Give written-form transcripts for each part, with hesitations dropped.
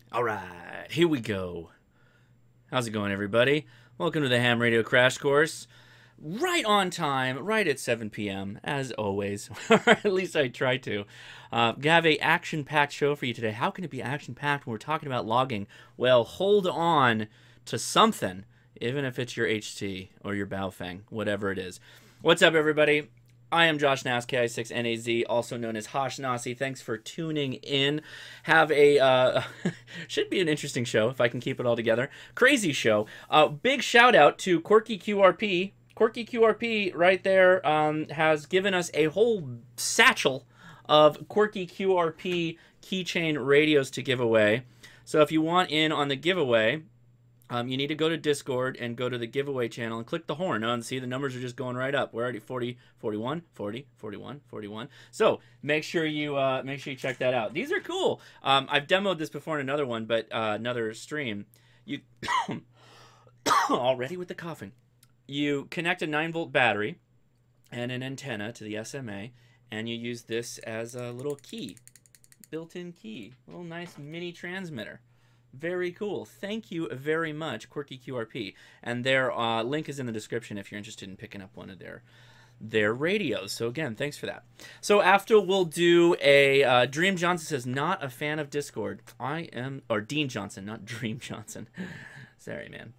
All right, here we go. How's it going, everybody? Welcome to the Ham Radio Crash Course. Right on time, right at 7 p.m., as always. Or at least I try to. Have a action-packed show for you today. How can it be action-packed when we're talking about logging? Well, hold on to something, even if it's your HT or your Baofeng, whatever it is. What's up, everybody? I am Josh Nass, KI6NAZ, also known as Hosh Nasi. Thanks for tuning in. Have a, should be an interesting show if I can keep it all together. Crazy show. Big shout out to Quirky QRP. Quirky QRP right there has given us a whole satchel of Quirky QRP keychain radios to give away. So if you want in on the giveaway, you need to go to Discord and go to the giveaway channel and click the horn. And see, the numbers are just going right up. We're already 40, 41, 40, 41, 41. So make sure you check that out. These are cool. I've demoed this before in another one, but another stream. You already with the coughing. You connect a 9-volt battery and an antenna to the SMA, and you use this as a little key, built-in key, little nice mini transmitter. Very cool. Thank you very much, Quirky QRP. And their link is in the description if you're interested in picking up one of their radios. So again, thanks for that. So after we'll do a Dream Johnson says not a fan of Discord. I am, or Dean Johnson, not Dream Johnson. Sorry, man.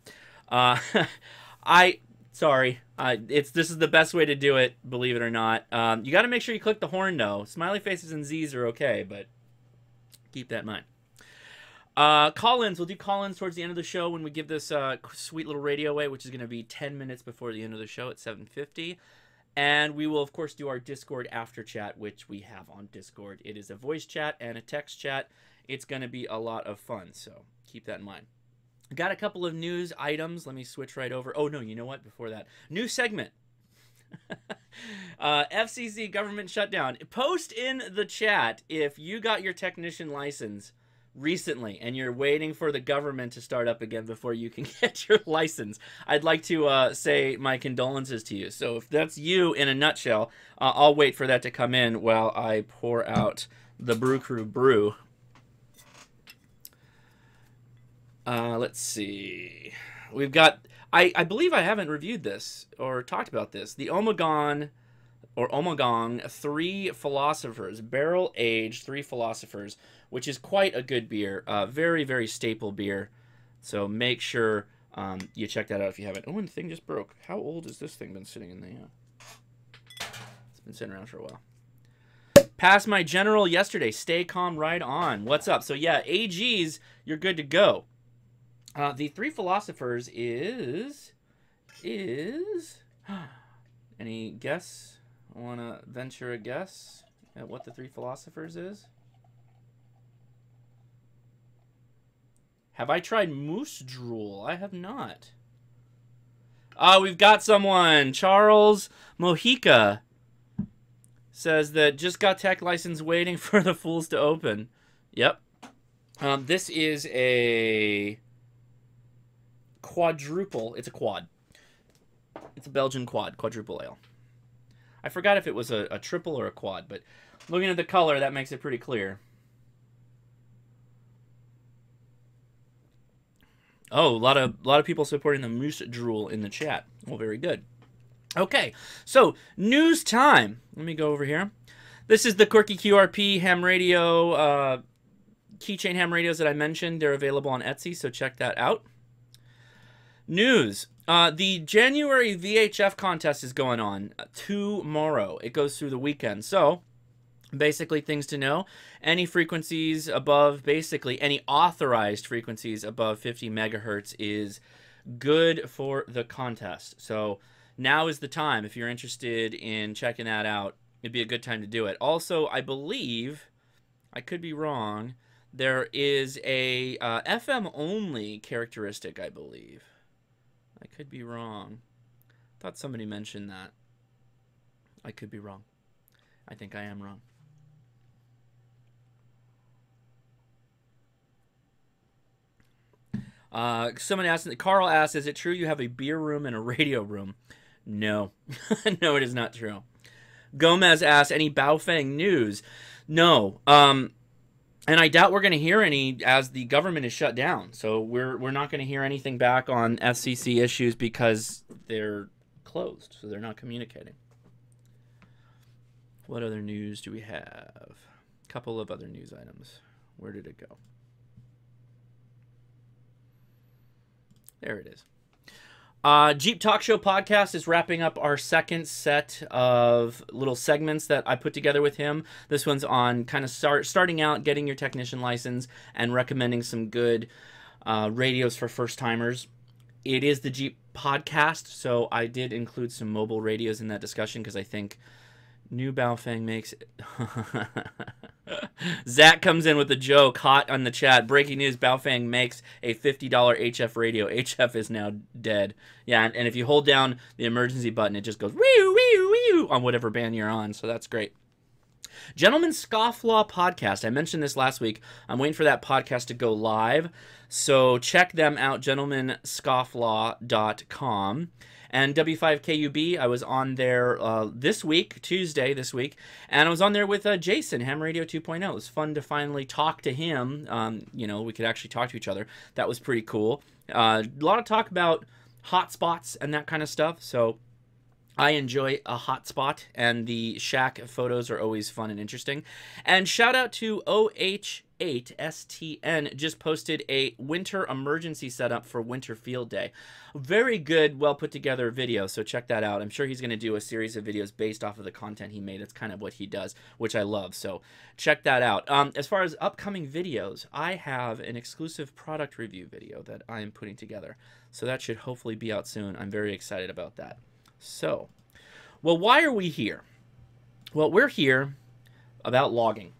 This is the best way to do it, believe it or not. You got to make sure you click the horn though. Smiley faces and Z's are okay, but keep that in mind. Call-ins. We'll do call-ins towards the end of the show when we give this sweet little radio away, which is going to be 10 minutes before the end of the show at 7:50. And we will, of course, do our Discord after chat, which we have on Discord. It is a voice chat and a text chat. It's going to be a lot of fun, so keep that in mind. Got a couple of news items. Let me switch right over. Oh, no, you know what? Before that, new segment. FCC government shutdown. Post in the chat if you got your technician license recently and you're waiting for the government to start up again before you can get your license. I'd like to say my condolences to you. So if that's you in a nutshell, I'll wait for that to come in while I pour out the Brew Crew brew. Let's see. We've got, I believe I haven't reviewed this or talked about this. The Ommegang 3 Philosophers, barrel-aged 3 Philosophers, which is quite a good beer. Very, very staple beer. So make sure you check that out if you haven't. Oh, and the thing just broke. How old has this thing been sitting in the... It's been sitting around for a while. Passed my general yesterday. Stay calm, ride on. What's up? So yeah, AGs, you're good to go. The 3 Philosophers is... Any guess? Want to venture a guess at what the 3 Philosophers is? Have I tried moose drool? I have not. We've got someone. Charles Mojica says that just got tech license waiting for the fools to open. Yep. This is a quadruple. It's a quad. It's a Belgian quad, quadruple ale. I forgot if it was a triple or a quad, but looking at the color, that makes it pretty clear. Oh, a lot of people supporting the moose drool in the chat. Well, very good. Okay, so news time. Let me go over here. This is the Quirky QRP ham radio, keychain ham radios that I mentioned. They're available on Etsy, so check that out. News. The January VHF contest is going on tomorrow. It goes through the weekend. So, basically things to know. Any frequencies above, basically any authorized frequencies above 50 megahertz is good for the contest. So, now is the time. If you're interested in checking that out, it'd be a good time to do it. Also, I believe, I could be wrong, there is a FM only characteristic, I believe. I could be wrong. I thought somebody mentioned that. I could be wrong. I think I am wrong. Someone asked, Carl asked, is it true you have a beer room and a radio room? No. No, it is not true. Gomez asked, any Baofeng news? No. And I doubt we're going to hear any as the government is shut down. So we're not going to hear anything back on FCC issues because they're closed. So they're not communicating. What other news do we have? A couple of other news items. Where did it go? There it is. Jeep Talk Show podcast is wrapping up our second set of little segments that I put together with him. This one's on kind of starting out, getting your technician license, and recommending some good radios for first-timers. It is the Jeep podcast, so I did include some mobile radios in that discussion because I think new Baofeng makes it. Zach comes in with a joke, hot on the chat. Breaking news, Baofeng makes a $50 HF radio. HF is now dead. Yeah, and if you hold down the emergency button, it just goes wee wee wee on whatever band you're on, so that's great. Gentleman Scofflaw podcast. I mentioned this last week. I'm waiting for that podcast to go live, so check them out, gentlemanscofflaw.com. And W5KUB, I was on there this week, Tuesday this week, and I was on there with Jason, Ham Radio 2.0. It was fun to finally talk to him. You know, we could actually talk to each other. That was pretty cool. A lot of talk about hotspots and that kind of stuff, so I enjoy a hotspot, and the shack photos are always fun and interesting. And shout out to OH8STN, just posted a winter emergency setup for Winter Field Day. Very good, well put together video, so check that out. I'm sure he's going to do a series of videos based off of the content he made. That's kind of what he does, which I love, so check that out. As far as upcoming videos, I have an exclusive product review video that I am putting together, so that should hopefully be out soon. I'm very excited about that. So, well, why are we here? Well, we're here about logging.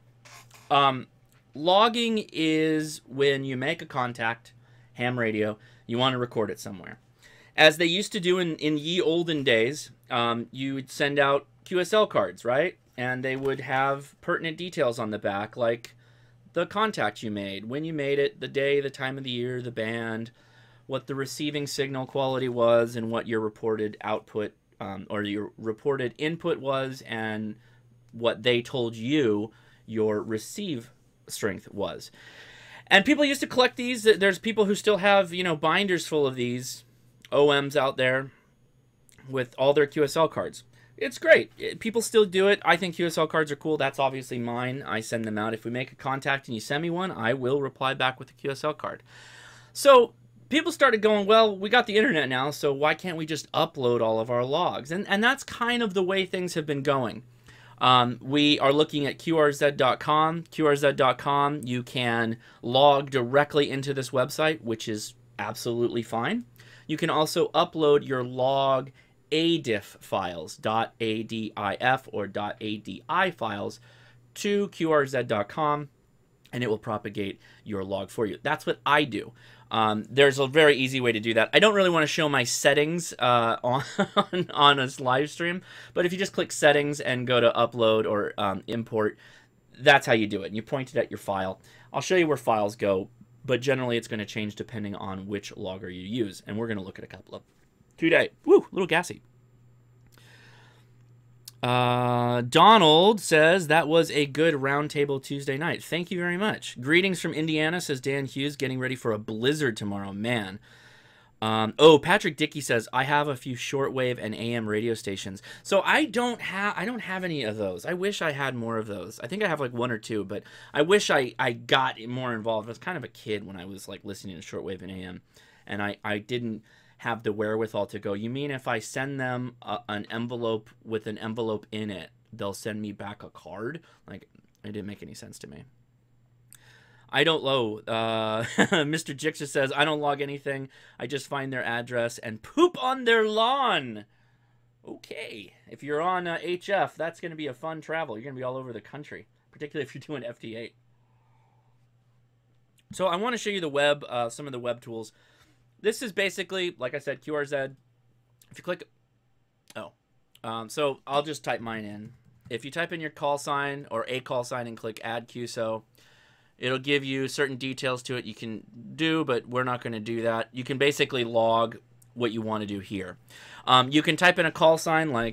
Logging is when you make a contact, ham radio, you want to record it somewhere. As they used to do in ye olden days, you would send out QSL cards, right? And they would have pertinent details on the back, like the contact you made, when you made it, the day, the time of the year, the band, what the receiving signal quality was, and what your reported output or your reported input was, and what they told you your receive strength was. And people used to collect these. There's people who still have, you know, binders full of these OMs out there with all their QSL cards. It's great. People still do it. I think QSL cards are cool. That's obviously mine. I send them out. If we make a contact and you send me one, I will reply back with a QSL card. So people started going, well, we got the internet now, so why can't we just upload all of our logs? And that's kind of the way things have been going. We are looking at QRZ.com. QRZ.com, you can log directly into this website, which is absolutely fine. You can also upload your log ADIF files, .adif or .adi files, to QRZ.com, and it will propagate your log for you. That's what I do. There's a very easy way to do that. I don't really want to show my settings on a live stream, but if you just click settings and go to upload or import, that's how you do it. And you point it at your file. I'll show you where files go, but generally it's going to change depending on which logger you use. And we're going to look at a couple of today. Woo, a little gassy. Donald says, that was a good roundtable Tuesday night. Thank you very much. Greetings from Indiana, says Dan Hughes, getting ready for a blizzard tomorrow. Man. Patrick Dickey says, I have a few shortwave and AM radio stations. So I don't have any of those. I wish I had more of those. I think I have like one or two, but I wish I got more involved. I was kind of a kid when I was like listening to shortwave and AM, and I didn't have the wherewithal to go, you mean if I send them an envelope with an envelope in it, they'll send me back a card? Like, it didn't make any sense to me. I don't Mr. Jixer says, I don't log anything. I just find their address and poop on their lawn. Okay. If you're on HF, that's going to be a fun travel. You're going to be all over the country, particularly if you're doing FT8. So I want to show you the web, some of the web tools. This is basically, like I said, QRZ. If you click, so I'll just type mine in. If you type in your call sign or a call sign and click add QSO, it'll give you certain details to it you can do, but we're not going to do that. You can basically log what you want to do here. You can type in a call sign like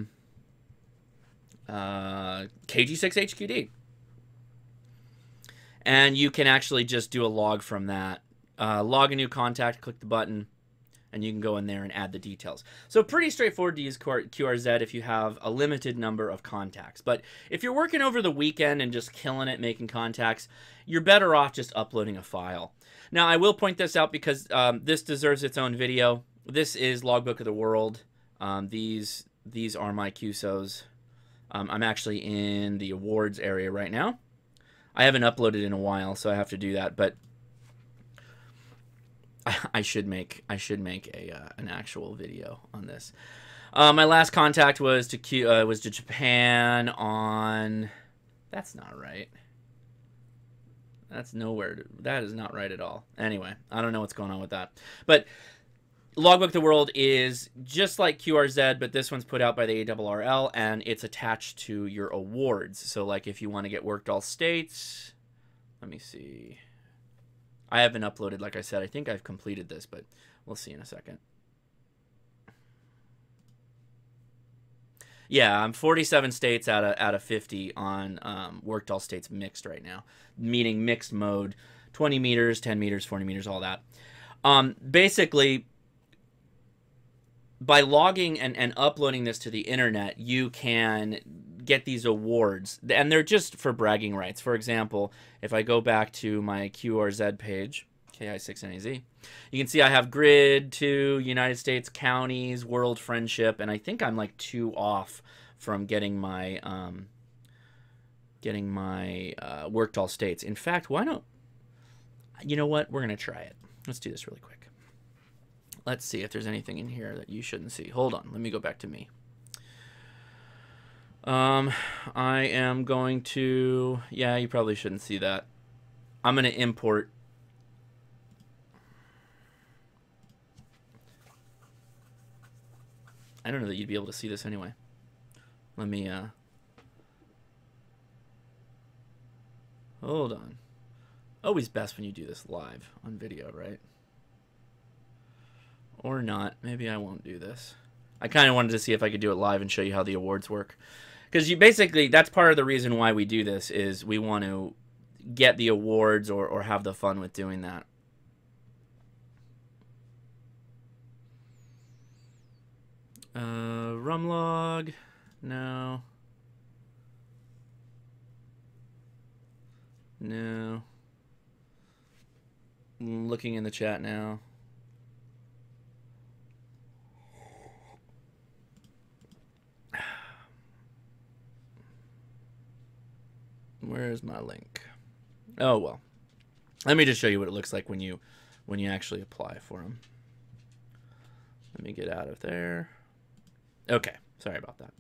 KG6HQD. And you can actually just do a log from that. Log a new contact, click the button, and you can go in there and add the details. So pretty straightforward to use QRZ if you have a limited number of contacts. But if you're working over the weekend and just killing it making contacts, you're better off just uploading a file. Now, I will point this out because this deserves its own video. This is Logbook of the World. These are my QSOs. I'm actually in the awards area right now. I haven't uploaded in a while, so I have to do that. But I should make an actual video on this. My last contact was to Japan on. That's not right. That's nowhere. That is not right at all. Anyway, I don't know what's going on with that. But Logbook of the World is just like QRZ, but this one's put out by the ARRL, and it's attached to your awards. So, like, if you want to get worked all states, let me see. I haven't uploaded, like I said. I think I've completed this, but we'll see in a second. Yeah, I'm 47 states out of 50 on worked all states mixed right now, meaning mixed mode, 20 meters, 10 meters, 40 meters, all that. Basically, by logging and uploading this to the internet, you can get these awards, and they're just for bragging rights. For example, if I go back to my QRZ page, KI6NAZ, you can see I have grid, 2, United States, counties, world friendship, and I think I'm like 2 off from getting my worked all states. In fact, why don't, you know what? We're going to try it. Let's do this really quick. Let's see if there's anything in here that you shouldn't see. Hold on. Let me go back to me. I am going to... Yeah, you probably shouldn't see that. I'm going to import... I don't know that you'd be able to see this anyway. Let me... Hold on. Always best when you do this live on video, right? Or not. Maybe I won't do this. I kind of wanted to see if I could do it live and show you how the awards work. Because you basically, that's part of the reason why we do this, is we want to get the awards or have the fun with doing that. Rumlog. No. No. I'm looking in the chat now. Where is my link? Oh, well. Let me just show you what it looks like when you actually apply for them. Let me get out of there. Okay. Sorry about that.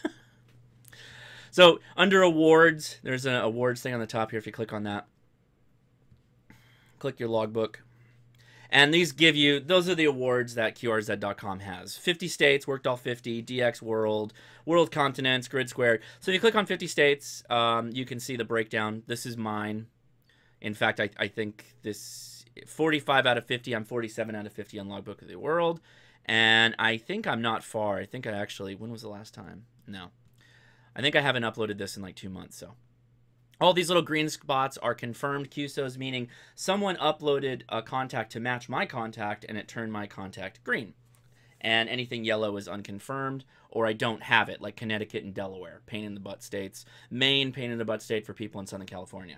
So, under awards, there's an awards thing on the top here. If you click on that, click your logbook. And these give you, those are the awards that QRZ.com has. 50 states, worked all 50, DX World, World Continents, Grid Squared. So if you click on 50 states, you can see the breakdown. This is mine. In fact, I think this 45 out of 50, I'm 47 out of 50 on Logbook of the World. And I think I'm not far. I think I actually, when was the last time? No. I think I haven't uploaded this in like 2 months, so. All these little green spots are confirmed QSOs, meaning someone uploaded a contact to match my contact, and it turned my contact green. And anything yellow is unconfirmed, or I don't have it, like Connecticut and Delaware, pain in the butt states. Maine, pain in the butt state for people in Southern California.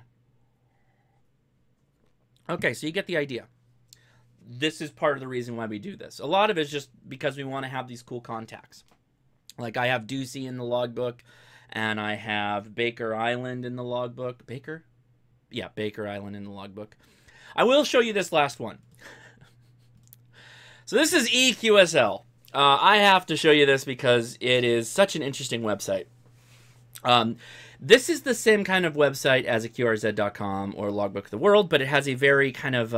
Okay, so you get the idea. This is part of the reason why we do this. A lot of it is just because we want to have these cool contacts. Like I have Ducey in the logbook, and I have Baker Island in the logbook. Baker? Yeah, Baker Island in the logbook. I will show you this last one. So this is EQSL. I have to show you this because it is such an interesting website. This is the same kind of website as a QRZ.com or Logbook of the World, but it has a very kind of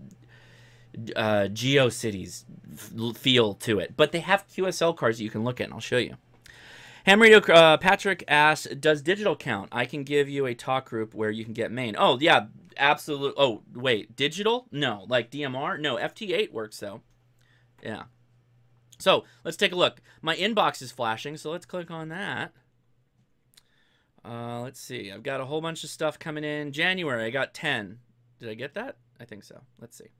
GeoCities feel to it. But they have QSL cards that you can look at, and I'll show you. Ham Radio Patrick asks, does digital count? I can give you a talk group where you can get Maine. Oh, yeah, absolutely. Oh, wait, digital? No. Like DMR? No, FT8 works, though. Yeah. So, let's take a look. My inbox is flashing, so let's click on that. Let's see. I've got a whole bunch of stuff coming in. January, I got 10. Did I get that? I think so. Let's see.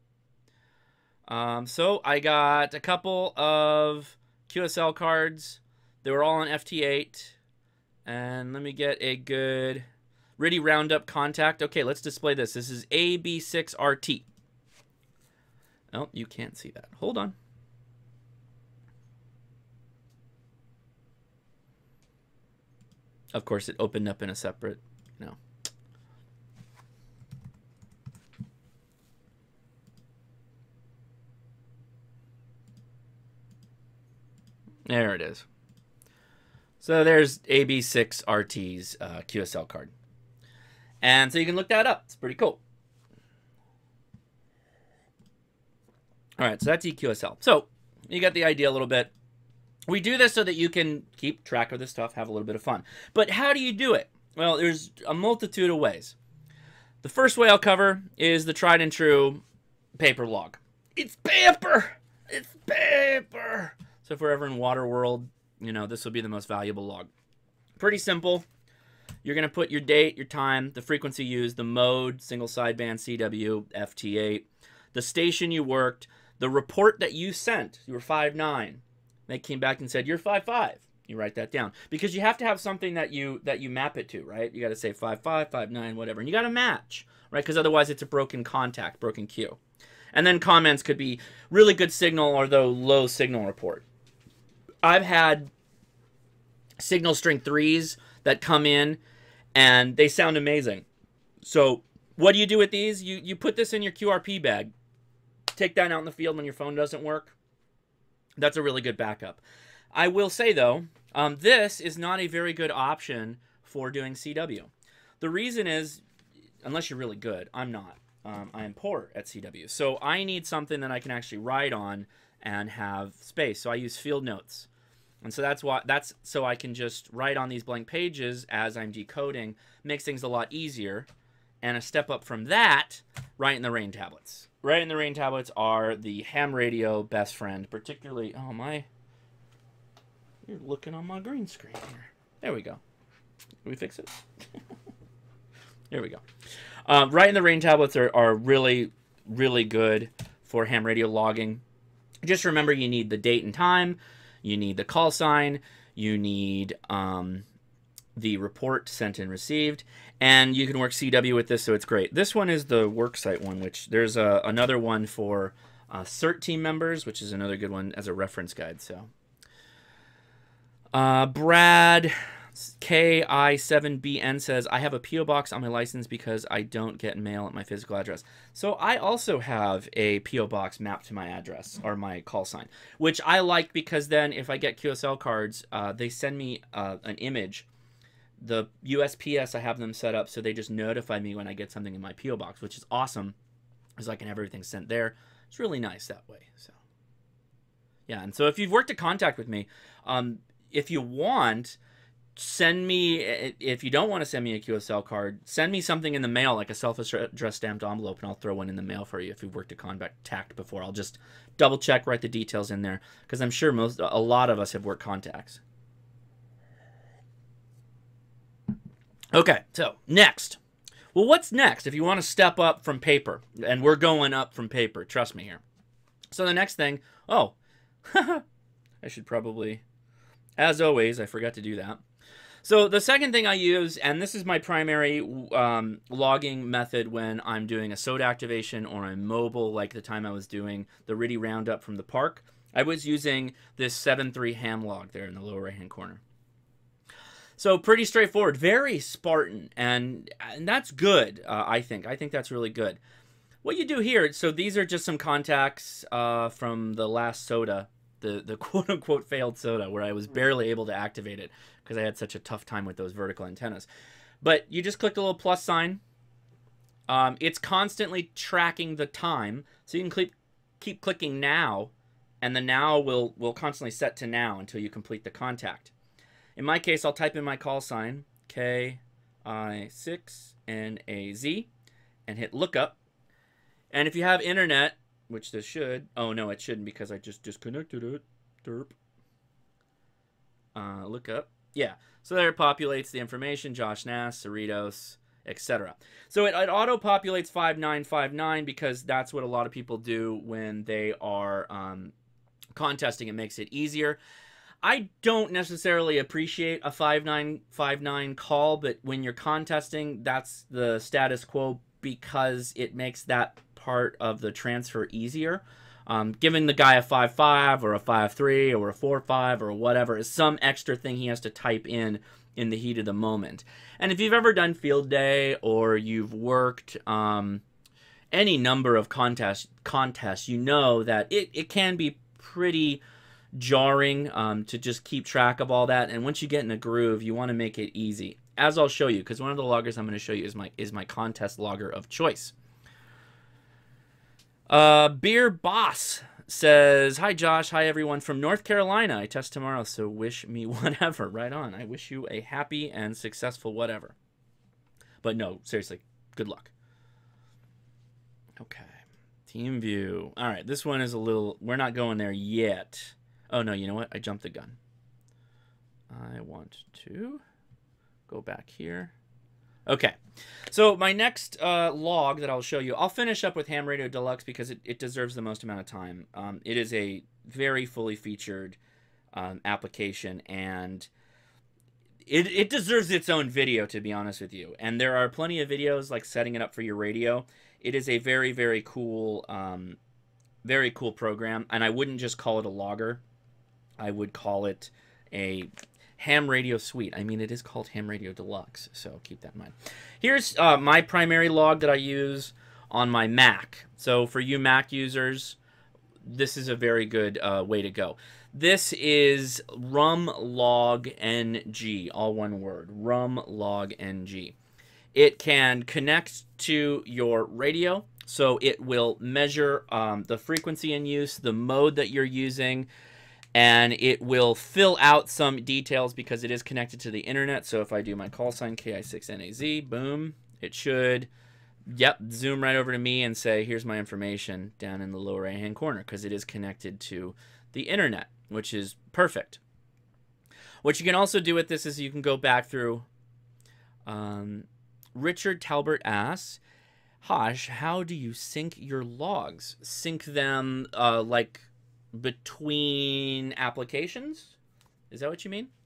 So I got a couple of QSL cards. They were all on FT8. And let me get a good RTTY Roundup contact. Okay, let's display this. This is AB6RT. Oh, you can't see that. Hold on. Of course, it opened up in a separate, no. There it is. So there's AB6RT's QSL card. And so you can look that up. It's pretty cool. All right, so that's EQSL. So you got the idea a little bit. We do this so that you can keep track of this stuff, have a little bit of fun. But how do you do it? Well, there's a multitude of ways. The first way I'll cover is the tried and true paper log. It's paper! It's paper! So if we're ever in Waterworld, you know, this will be the most valuable log. Pretty simple. You're going to put your date, your time, the frequency used, the mode, single sideband CW, FT8, the station you worked, the report that you sent. You were 5'9". They came back and said, you're 5'5". You write that down. Because you have to have something that you map it to, right? You got to say 5'5", 5'9", whatever. And you got to match, right? Because otherwise it's a broken contact, broken queue. And then comments could be really good signal or the low signal report. I've had signal string 3s that come in and they sound amazing. So what do you do with these? You put this in your QRP bag. Take that out in the field when your phone doesn't work. That's a really good backup. I will say, though, this is not a very good option for doing CW. The reason is, unless you're really good, I'm not. I am poor at CW. So I need something that I can actually write on and have space. So I use field notes. And so that's so I can just write on these blank pages as I'm decoding. Makes things a lot easier. And a step up from that, write in the rain tablets. Right in the rain tablets are the ham radio best friend, particularly, oh my, you're looking on my green screen here. There we go. Can we fix it? There we go. Right in the rain tablets are really, really good for ham radio logging. Just remember you need the date and time, you need the call sign, you need the report sent and received, and you can work CW with this, so it's great. This one is the worksite one, which there's another one for CERT team members, which is another good one as a reference guide. So Brad KI7BN says, I have a P.O. box on my license because I don't get mail at my physical address. So I also have a P.O. box mapped to my address or my call sign, which I like because then if I get QSL cards, they send me an image. The USPS, I have them set up so they just notify me when I get something in my P.O. box, which is awesome because I can have everything sent there. It's really nice that way. So yeah, and so if you've worked a contact with me, if you want, send me, if you don't want to send me a QSL card, send me something in the mail, like a self-addressed stamped envelope, and I'll throw one in the mail for you if you've worked a contact before. I'll just double check, write the details in there, because I'm sure a lot of us have worked contacts. Okay, so next. Well, what's next if you want to step up from paper? And we're going up from paper, trust me here. So the next thing, oh, I should probably, as always, I forgot to do that. So the second thing I use, and this is my primary logging method when I'm doing a SOTA activation or I'm mobile, like the time I was doing the RTTY Roundup from the park, I was using this 7.3 ham log there in the lower right-hand corner. So pretty straightforward, very Spartan, and that's good, I think. I think that's really good. What you do here, so these are just some contacts from the last SOTA, the quote-unquote failed SOTA, where I was barely able to activate it because I had such a tough time with those vertical antennas. But you just click the little plus sign. It's constantly tracking the time, so you can keep clicking now, and the now will constantly set to now until you complete the contact. In my case, I'll type in my call sign, KI6NAZ, and hit lookup. And if you have internet, which this should, oh no, it shouldn't because I just disconnected it. Derp. Look up. Yeah. So there it populates the information, Josh Nass, Cerritos, etc. So it auto-populates 5959 because that's what a lot of people do when they are contesting. It makes it easier. I don't necessarily appreciate a 5959 call, but when you're contesting, that's the status quo because it makes that part of the transfer easier. Giving the guy a 5.5 or a 5.3 or a 4.5 or whatever is some extra thing he has to type in the heat of the moment. And if you've ever done field day or you've worked any number of contests, you know that it can be pretty jarring to just keep track of all that. And once you get in a groove, you want to make it easy, as I'll show you, because one of the loggers I'm going to show you is my contest logger of choice. Beer Boss says, hi Josh, hi everyone from North Carolina. I test tomorrow, so wish me whatever. Right on. I wish you a happy and successful whatever. But no, seriously, good luck. Okay, team view. All right, this one is a little, we're not going there yet. Oh no, you know what? I jumped the gun. I want to go back here. Okay, so my next log that I'll show you, I'll finish up with Ham Radio Deluxe because it deserves the most amount of time. It is a very fully featured application, and it deserves its own video, to be honest with you. And there are plenty of videos like setting it up for your radio. It is a very, very cool program, and I wouldn't just call it a logger. I would call it a Ham Radio Suite. I mean, it is called Ham Radio Deluxe, so keep that in mind. Here's my primary log that I use on my Mac. So for you Mac users, this is a very good way to go. This is rumlogng, all one word, rumlogng. It can connect to your radio, so it will measure the frequency in use, the mode that you're using, and it will fill out some details because it is connected to the internet. So if I do my call sign KI6NAZ, boom, it should, yep, zoom right over to me and say, here's my information down in the lower right-hand corner because it is connected to the internet, which is perfect. What you can also do with this is you can go back through. Richard Talbert asks, Hosh, how do you sync your logs? Sync them like between applications? Is that what you mean?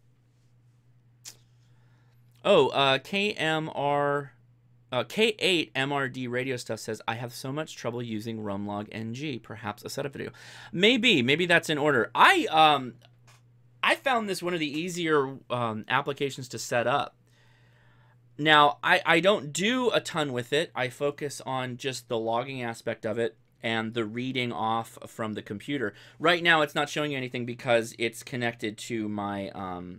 Oh, K8 MRD radio stuff says, I have so much trouble using rumlogng. Perhaps a setup video. Maybe that's in order. I found this one of the easier applications to set up. Now, I don't do a ton with it. I focus on just the logging aspect of it and the reading off from the computer. Right now, it's not showing you anything because it's connected to my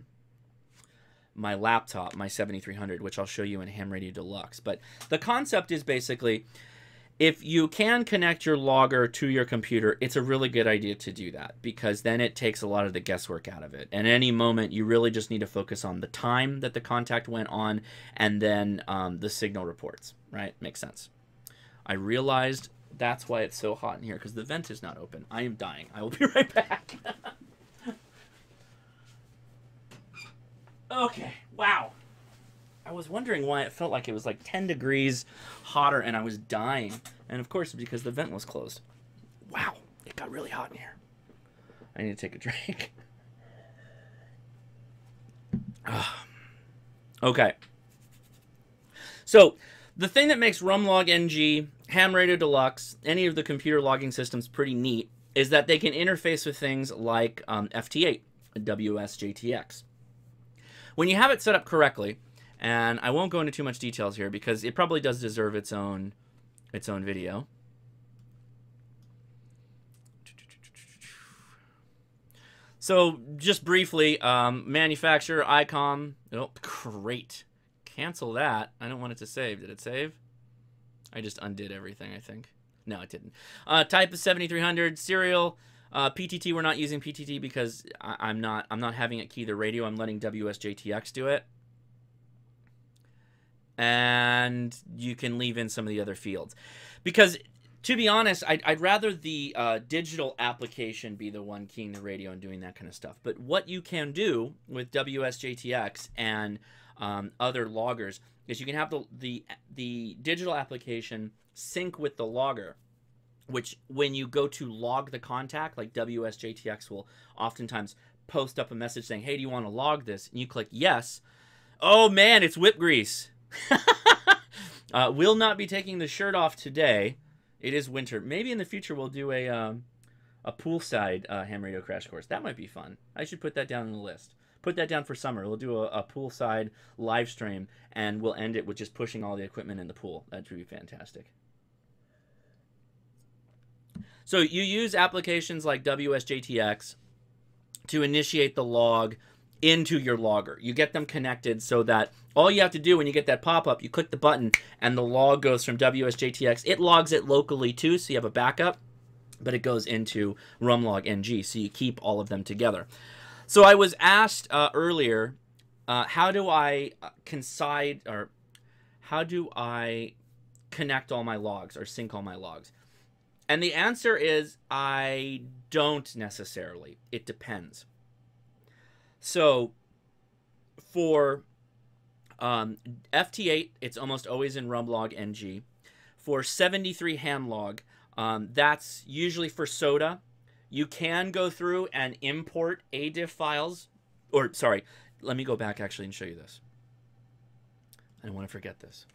my laptop, my 7300, which I'll show you in Ham Radio Deluxe. But the concept is basically, if you can connect your logger to your computer, it's a really good idea to do that because then it takes a lot of the guesswork out of it. And at any moment, you really just need to focus on the time that the contact went on and then the signal reports, right? Makes sense. I realized that's why it's so hot in here because the vent is not open. I am dying. I will be right back. Okay, wow. I was wondering why it felt like it was like 10 degrees hotter and I was dying. And of course, because the vent was closed. Wow, it got really hot in here. I need to take a drink. Okay. So, the thing that makes rumlogng, Ham Radio Deluxe, any of the computer logging systems pretty neat is that they can interface with things like FT8, WSJTX. When you have it set up correctly, and I won't go into too much details here because it probably does deserve its own video. So just briefly, manufacturer, ICOM. Oh, great. Cancel that. I don't want it to save. Did it save? I just undid everything, I think. No, it didn't. Type is 7300. Serial. PTT, we're not using PTT because I'm not having it key the radio. I'm letting WSJTX do it. And you can leave in some of the other fields. Because To be honest, I'd rather the digital application be the one keying the radio and doing that kind of stuff. But what you can do with WSJTX and other loggers is you can have the digital application sync with the logger, which when you go to log the contact, like WSJTX will oftentimes post up a message saying, hey, do you want to log this? And you click yes. Oh man, it's whip grease. Will not be taking the shirt off today. It is winter. Maybe in the future we'll do a poolside ham radio crash course. That might be fun. I should put that down on the list. Put that down for summer. We'll do a poolside live stream, and we'll end it with just pushing all the equipment in the pool. That would be fantastic. So you use applications like WSJTX to initiate the log into your logger. You get them connected so that all you have to do when you get that pop-up, you click the button and the log goes from WSJTX. It logs it locally too, so you have a backup, but it goes into Rumlog NG, so you keep all of them together. So I was asked earlier, how do I how do I connect all my logs or sync all my logs? And the answer is I don't necessarily. It depends. So for FT8, it's almost always in Rumlog NG. For 73 ham log, that's usually for SOTA. You can go through and import ADIF files. Or, sorry, let me go back actually and show you this. I don't want to forget this.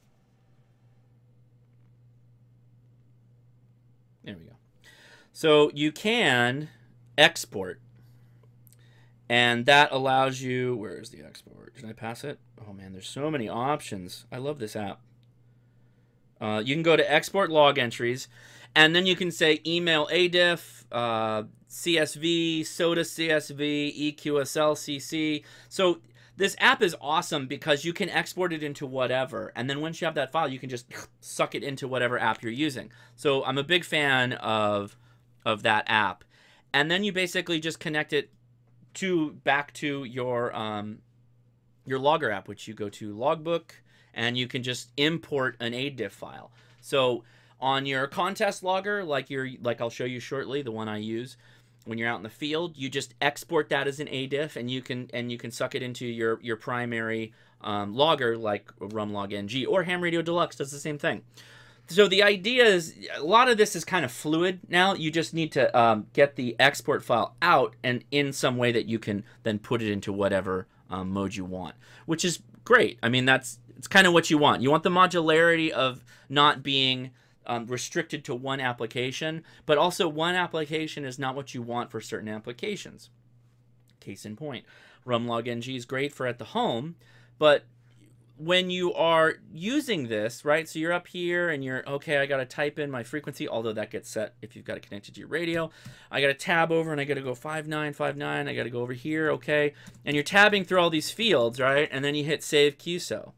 There we go. So you can export. And that allows you, where is the export? Did I pass it? Oh man, there's so many options. I love this app. You can go to export log entries, and then you can say email ADIF, CSV, SOTA CSV, EQSL CC. So this app is awesome because you can export it into whatever, and then once you have that file, you can just suck it into whatever app you're using. So I'm a big fan of that app. And then you basically just connect it back to your logger app, which you go to Logbook, and you can just import an ADIF file. So on your contest logger, like I'll show you shortly, the one I use when you're out in the field, you just export that as an ADIF, and you can suck it into your primary logger, like Rumlog NG, or Ham Radio Deluxe does the same thing. So the idea is, a lot of this is kind of fluid now. You just need to get the export file out and in some way that you can then put it into whatever mode you want, which is great. I mean, it's kind of what you want. You want the modularity of not being restricted to one application, but also one application is not what you want for certain applications. Case in point, Rumlog NG is great for at the home, but when you are using this, right, so you're up here and you're, okay, I got to type in my frequency, although that gets set if you've got it connected to your radio. I got to tab over and I got to go 5959. I got to go over here, okay. And you're tabbing through all these fields, right, and then you hit Save QSO.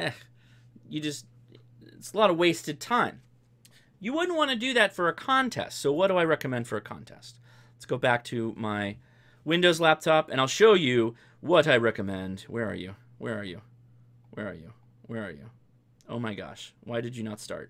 It's a lot of wasted time. You wouldn't want to do that for a contest. So what do I recommend for a contest? Let's go back to my Windows laptop and I'll show you what I recommend. Where are you? Where are you? Where are you? Where are you? Oh my gosh. Why did you not start?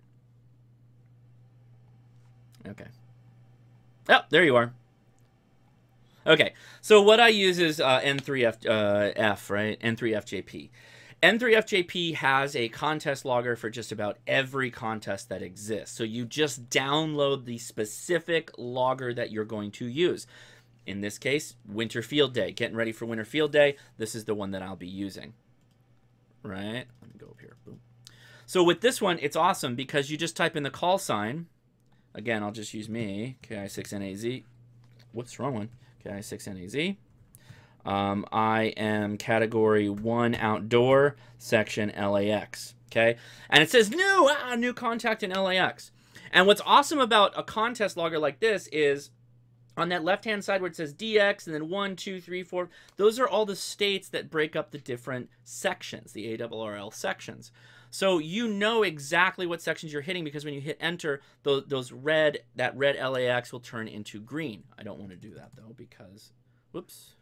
Okay. Oh, there you are. Okay. So what I use is N3F, right? N3FJP. N3FJP has a contest logger for just about every contest that exists. So you just download the specific logger that you're going to use. In this case, Winter Field Day. Getting ready for Winter Field Day. This is the one that I'll be using. Right? Let me go up here. Boom. So with this one, it's awesome because you just type in the call sign. Again, I'll just use me, KI6NAZ. Whoops, wrong one. KI6NAZ. I am category 1 outdoor, section LAX. Okay? And it says new contact in LAX. And what's awesome about a contest logger like this is on that left-hand side where it says DX and then 1, 2, 3, 4, those are all the states that break up the different sections, the ARRL sections. So you know exactly what sections you're hitting because when you hit enter, that red LAX will turn into green. I don't want to do that though because, whoops,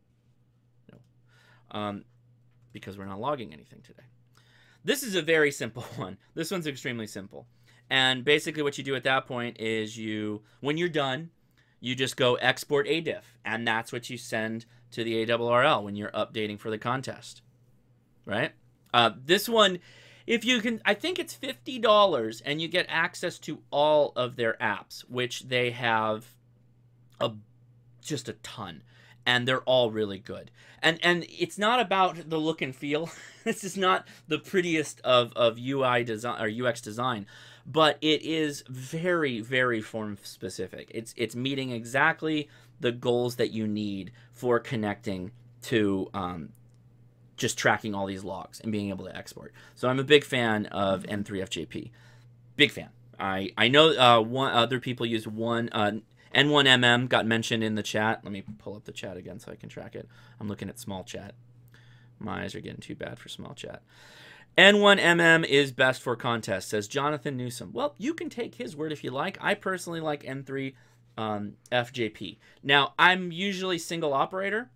no, because we're not logging anything today. This is a very simple one. This one's extremely simple. And basically what you do at that point is when you're done, you just go export ADIF, and that's what you send to the ARRL when you're updating for the contest, right? This one, if you can, I think it's $50, and you get access to all of their apps, which they have just a ton, and they're all really good. And it's not about the look and feel. This is not the prettiest of UI design or UX design, but it is very, very form specific. It's meeting exactly the goals that you need for connecting to just tracking all these logs and being able to export. So I'm a big fan of N3FJP. Big fan. I know other people use N1MM got mentioned in the chat. Let me pull up the chat again so I can track it. I'm looking at small chat. My eyes are getting too bad for small chat. N1MM is best for contests, says Jonathan Newsom. Well, you can take his word if you like. I personally like N3 FJP. Now, I'm usually single operator,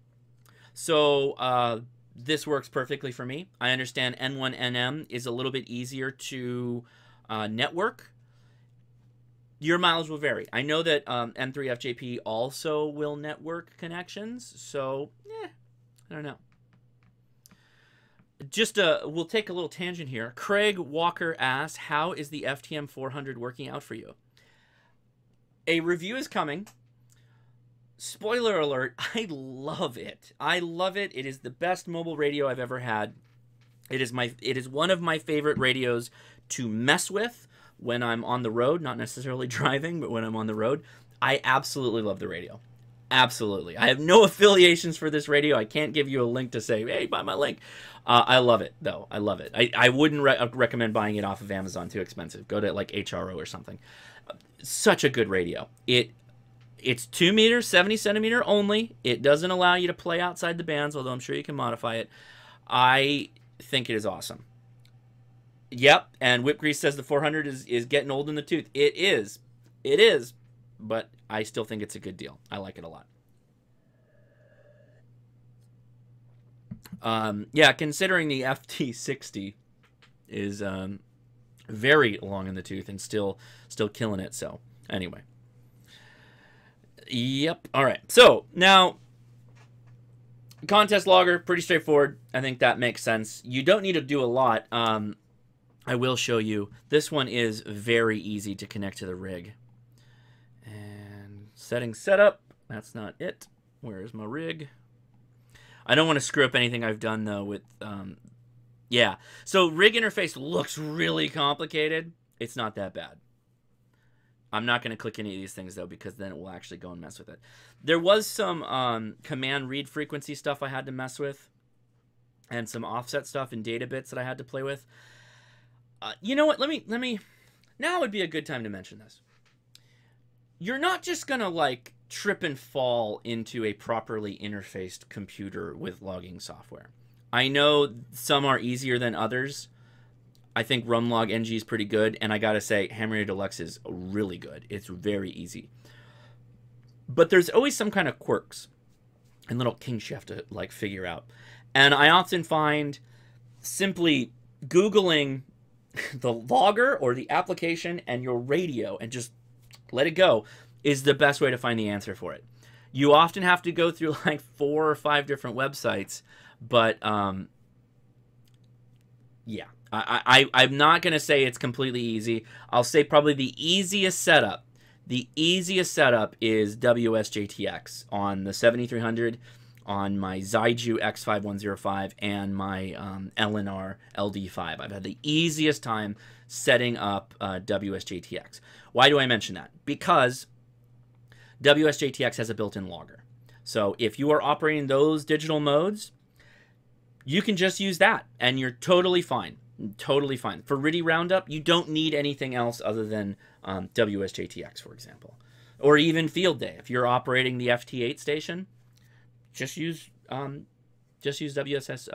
so this works perfectly for me. I understand N1NM is a little bit easier to network. Your mileage will vary. I know that N3FJP also will network connections, so I don't know. Just we'll take a little tangent here. Craig Walker asks, how is the FTM 400 working out for you? A review is coming. Spoiler alert, I love it. I love it. It is the best mobile radio I've ever had. It is one of my favorite radios to mess with when I'm on the road, not necessarily driving, but when I'm on the road. I absolutely love the radio. Absolutely. I have no affiliations for this radio. I can't give you a link to say, hey, buy my link. I love it, though. I love it. I wouldn't recommend buying it off of Amazon. Too expensive. Go to like HRO or something. Such a good radio. It's 2 meters, 70 centimeter only. It doesn't allow you to play outside the bands, although I'm sure you can modify it. I think it is awesome. Yep, and Whip Grease says the 400 is getting old in the tooth. It is. It is. But I still think it's a good deal. I like it a lot. Yeah, considering the FT60 is very long in the tooth and still killing it. So anyway. Yep. All right. So now, contest logger, pretty straightforward. I think that makes sense. You don't need to do a lot. I will show you. This one is very easy to connect to the rig. And setting setup. That's not it. Where's my rig? I don't want to screw up anything I've done, though, with... yeah. So rig interface looks really complicated. It's not that bad. I'm not going to click any of these things, though, because then it will actually go and mess with it. There was some command read frequency stuff I had to mess with, and some offset stuff in data bits that I had to play with. You know what? Let me. Now would be a good time to mention this. You're not just going to, like, trip and fall into a properly interfaced computer with logging software. I know some are easier than others. I think Rumlog NG is pretty good, and I gotta say, Ham Radio Deluxe is really good. It's very easy. But there's always some kind of quirks and little kinks you have to, like, figure out. And I often find simply Googling the logger or the application and your radio and just let it go is the best way to find the answer for it. You often have to go through, like, 4 or 5 different websites, but, yeah. I'm not going to say it's completely easy. I'll say probably the easiest setup. The easiest setup is WSJTX on the 7300, on my Zyju X5105, and my LNR LD5. I've had the easiest time setting up WSJTX. Why do I mention that? Because WSJTX has a built-in logger. So if you are operating those digital modes, you can just use that, and you're totally fine. Totally fine. For RTTY Roundup, you don't need anything else other than WSJTX, for example. Or even Field Day. If you're operating the FT8 station, just use WSJTX.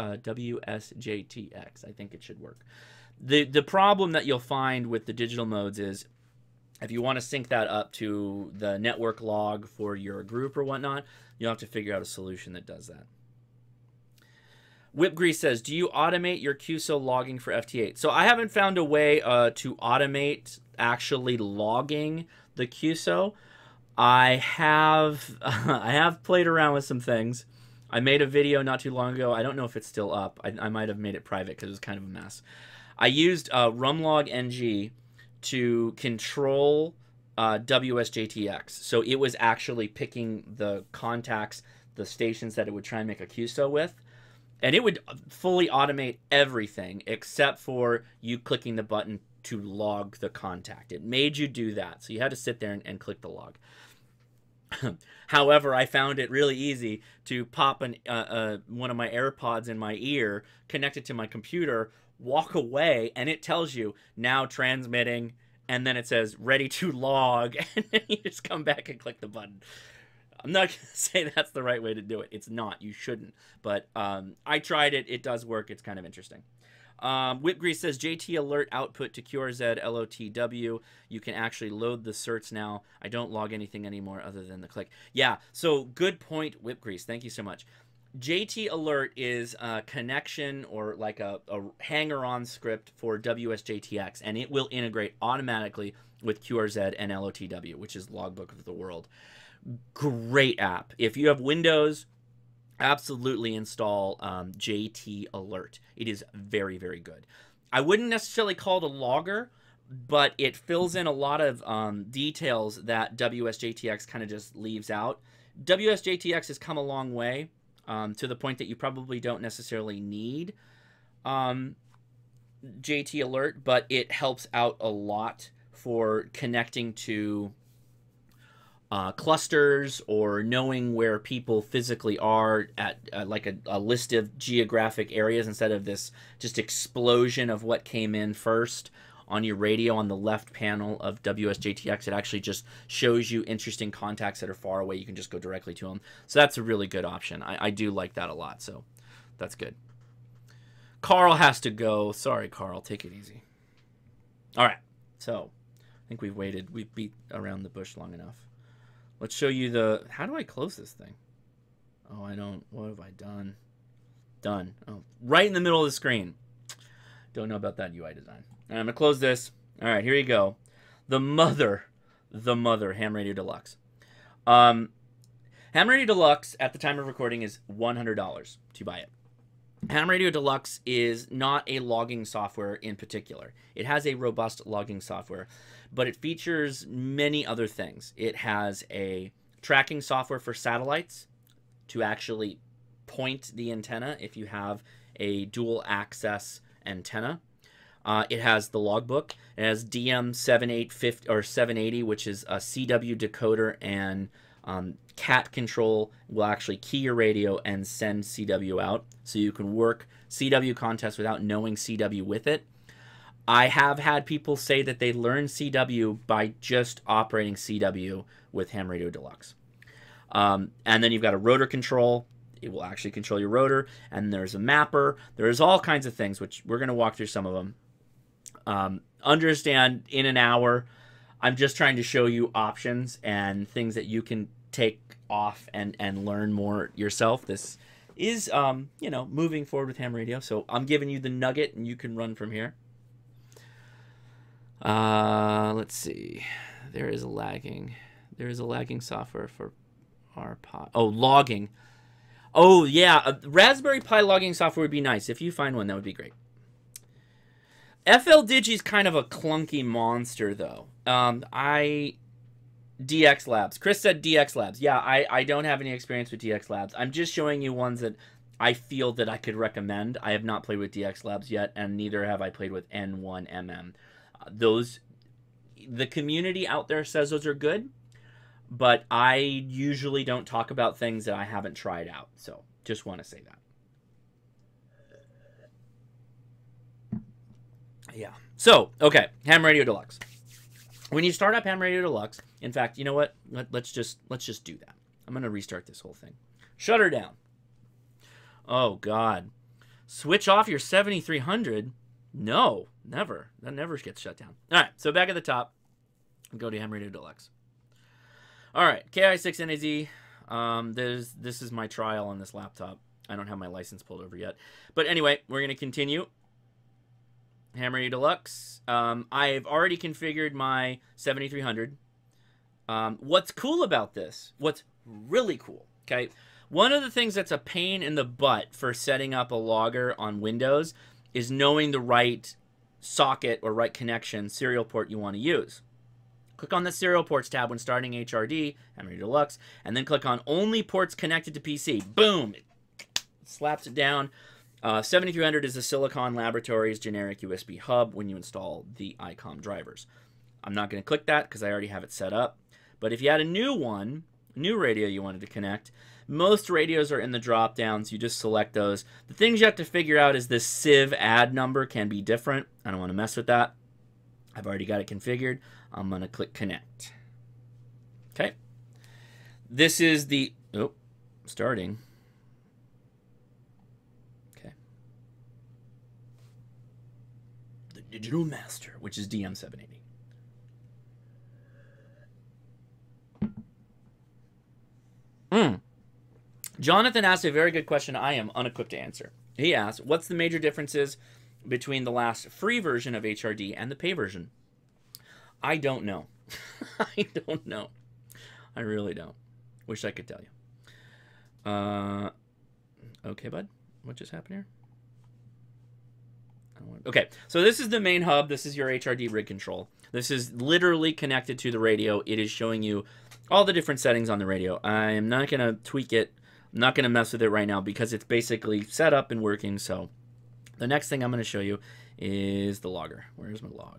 I think it should work. The problem that you'll find with the digital modes is if you want to sync that up to the network log for your group or whatnot, you'll have to figure out a solution that does that. Whip Grease says, do you automate your QSO logging for FT8? So I haven't found a way to automate actually logging the QSO. I have I have played around with some things. I made a video not too long ago. I don't know if it's still up. I might have made it private because it was kind of a mess. I used Rumlog NG to control WSJTX. So it was actually picking the contacts, the stations that it would try and make a QSO with. And it would fully automate everything except for you clicking the button to log the contact. It made you do that. So you had to sit there and click the log. However, I found it really easy to pop one of my AirPods in my ear, connect it to my computer, walk away, and it tells you now transmitting, and then it says ready to log, and then you just come back and click the button. I'm not going to say that's the right way to do it. It's not. You shouldn't. But I tried it. It does work. It's kind of interesting. Whip Grease says, JT alert output to QRZ LOTW. You can actually load the certs now. I don't log anything anymore other than the click. Yeah, so good point, Whip Grease. Thank you so much. JT alert is a connection or like a hanger-on script for WSJTX, and it will integrate automatically with QRZ and LOTW, which is Logbook of the World. Great app. If you have Windows, absolutely install JT Alert. It is very, very good. I wouldn't necessarily call it a logger, but it fills in a lot of details that WSJTX kind of just leaves out. WSJTX has come a long way to the point that you probably don't necessarily need JT Alert, but it helps out a lot for connecting to clusters or knowing where people physically are at like a list of geographic areas instead of this just explosion of what came in first on your radio on the left panel of WSJTX. It actually just shows you interesting contacts that are far away. You can just go directly to them. So that's a really good option. I do like that a lot. So that's good. Carl has to go. Sorry, Carl. Take it easy. All right. So I think we've beat around the bush long enough. Let's show you how do I close this thing? Oh, what have I done? Done. Oh, right in the middle of the screen. Don't know about that UI design. All right, I'm going to close this. All right, here you go. The mother, Ham Radio Deluxe. Ham Radio Deluxe, at the time of recording, is $100 to buy it. Ham Radio Deluxe is not a logging software in particular. It has a robust logging software, but it features many other things. It has a tracking software for satellites to actually point the antenna if you have a dual access antenna. It has the logbook. It has DM7850 or 780, which is a CW decoder, and CAT control will actually key your radio and send CW out, so you can work CW contests without knowing CW with it. I have had people say that they learned CW by just operating CW with Ham Radio Deluxe. And then you've got a rotor control. It will actually control your rotor. And there's a mapper. There's all kinds of things, which we're going to walk through some of them. Understand, in an hour, I'm just trying to show you options and things that you can take off and learn more yourself. This is, moving forward with ham radio. So I'm giving you the nugget, and you can run from here. Let's see. There is a lagging software for our pod. Oh, logging. Oh, yeah. A Raspberry Pi logging software would be nice. If you find one, that would be great. FLDigi's kind of a clunky monster, though. DX Labs. Chris said DX Labs. Yeah, I don't have any experience with DX Labs. I'm just showing you ones that I feel that I could recommend. I have not played with DX Labs yet, and neither have I played with N1MM. The community out there says those are good, but I usually don't talk about things that I haven't tried out. So just want to say that. Yeah. So, okay, Ham Radio Deluxe. When you start up Ham Radio Deluxe, in fact, you know what? Let's just do that. I'm going to restart this whole thing. Shut her down. Oh, God. Switch off your 7300? No, never. That never gets shut down. All right, so back at the top, go to Ham Radio Deluxe. All right, KI6NAZ. This is my trial on this laptop. I don't have my license pulled over yet. But anyway, we're going to continue. Ham Radio Deluxe. I've already configured my 7300. What's cool about this, what's really cool, okay, one of the things that's a pain in the butt for setting up a logger on Windows is knowing the right socket or right connection serial port you want to use. Click on the serial ports tab when starting HRD, Ham Radio Deluxe, and then click on only ports connected to PC. Boom! It slaps it down. 7300 is a Silicon Laboratories generic USB hub when you install the ICOM drivers. I'm not going to click that because I already have it set up. But if you had a new radio you wanted to connect, most radios are in the drop downs. You just select those. The things you have to figure out is this CIV add number can be different. I don't want to mess with that. I've already got it configured. I'm going to click connect. Okay. This is the, starting. Okay. The Digital Master, which is DM780. Jonathan asked a very good question I am unequipped to answer. He asked, what's the major differences between the last free version of HRD and the pay version? I don't know. I don't know. I really don't. Wish I could tell you. Okay, bud. What just happened here? Okay, so this is the main hub. This is your HRD rig control. This is literally connected to the radio. It is showing you all the different settings on the radio. I am not going to tweak it. I'm not going to mess with it right now because it's basically set up and working. So the next thing I'm going to show you is the logger. Where's my log?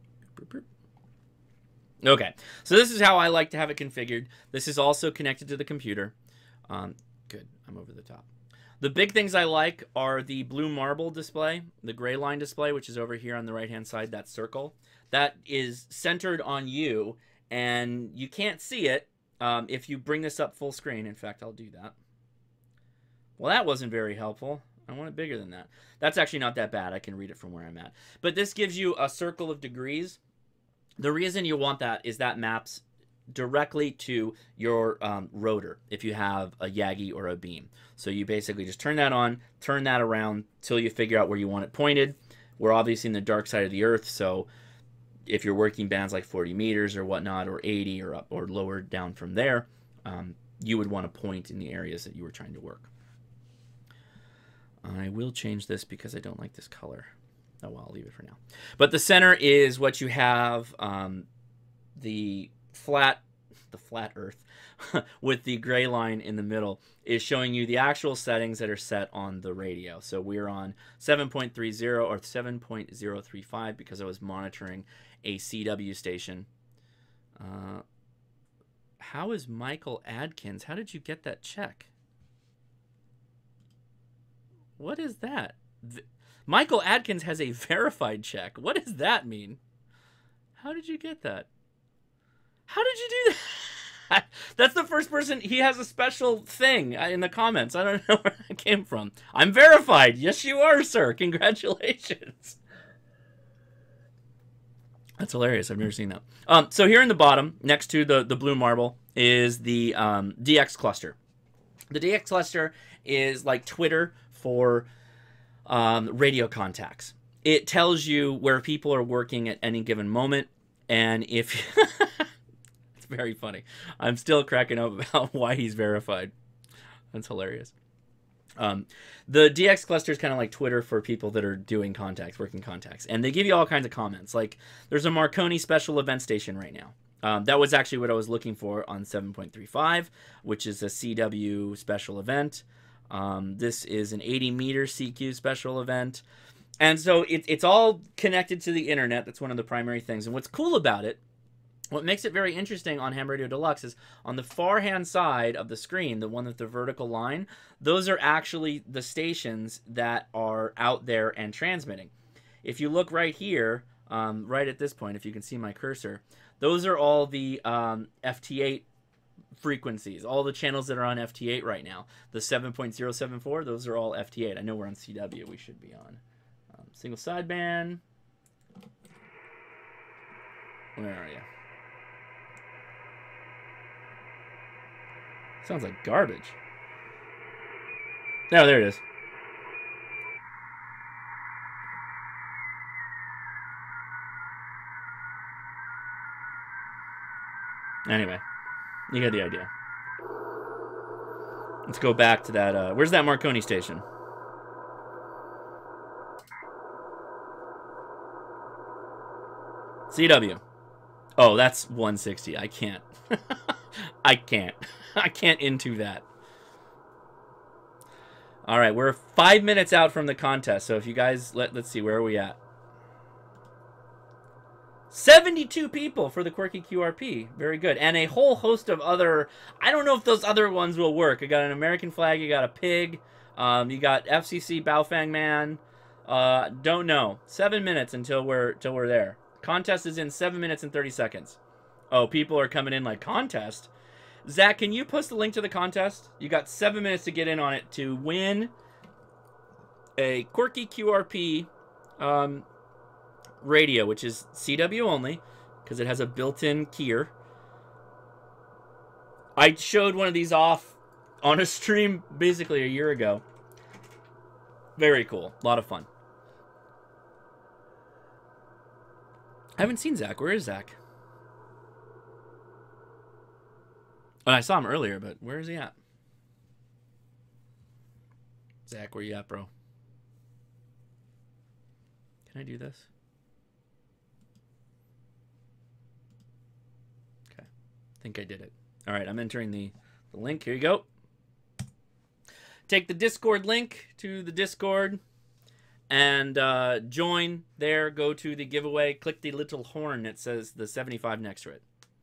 Okay, so this is how I like to have it configured. This is also connected to the computer. Good, I'm over the top. The big things I like are the blue marble display, the gray line display, which is over here on the right-hand side, that circle. That is centered on you, and you can't see it if you bring this up full screen. In fact, I'll do that. Well, that wasn't very helpful. I want it bigger than that. That's actually not that bad. I can read it from where I'm at. But this gives you a circle of degrees. The reason you want that is that maps directly to your rotor if you have a Yagi or a beam. So you basically just turn that on, turn that around till you figure out where you want it pointed. We're obviously in the dark side of the Earth, so if you're working bands like 40 meters or whatnot, or 80 or up or lower down from there, you would want to point in the areas that you were trying to work. I will change this because I don't like this color. Oh, well, I'll leave it for now. But the center is what you have, the flat Earth with the gray line in the middle is showing you the actual settings that are set on the radio. So we're on 7.30 or 7.035 because I was monitoring a CW station. How is Michael Adkins? How did you get that check? What is that? Michael Adkins has a verified check. What does that mean? How did you get that? How did you do that? That's the first person. He has a special thing in the comments. I don't know where that came from. I'm verified. Yes, you are, sir. Congratulations. That's hilarious. I've never seen that. So here in the bottom, next to the blue marble, is the DX cluster. The DX cluster is like Twitter for radio contacts. It tells you where people are working at any given moment, and if it's very funny. I'm still cracking up about why he's verified. That's hilarious. The DX cluster is kind of like Twitter for people that are doing contacts, working contacts, and they give you all kinds of comments. Like there's a Marconi special event station right now. That was actually what I was looking for on 7.35, which is a CW special event. This is an 80-meter CQ special event. And so it's all connected to the internet. That's one of the primary things. And what's cool about it, what makes it very interesting on Ham Radio Deluxe is on the far-hand side of the screen, the one with the vertical line, those are actually the stations that are out there and transmitting. If you look right here, right at this point, if you can see my cursor, those are all the FT8 frequencies, all the channels that are on FT8 right now. The 7.074, those are all FT8. I know we're on CW. We should be on single sideband. Where are you? Sounds like garbage. No, there it is. Anyway, you get the idea. Let's go back to that. Where's that Marconi station? CW. Oh, that's 160. I can't. I can't. I can't into that. All right, we're 5 minutes out from the contest. So if you guys let's see, where are we at? 72 people for the quirky QRP. Very good. And a whole host of other, I don't know if those other ones will work. You got an American flag, you got a pig, you got FCC Baofeng Man. Don't know. 7 minutes until we're there. Contest is in 7 minutes and 30 seconds. Oh, people are coming in like, contest? Zach, can you post the link to the contest? You got 7 minutes to get in on it to win a quirky QRP radio, which is CW only, because it has a built-in keyer. I showed one of these off on a stream basically a year ago. Very cool. A lot of fun. I haven't seen Zach. Where is Zach? Oh, I saw him earlier, but where is he at? Zach, where you at, bro? Can I do this? Okay. I think I did it. All right, I'm entering the link. Here you go. Take the Discord link to the Discord and join there. Go to the giveaway. Click the little horn that says the 75 next to it.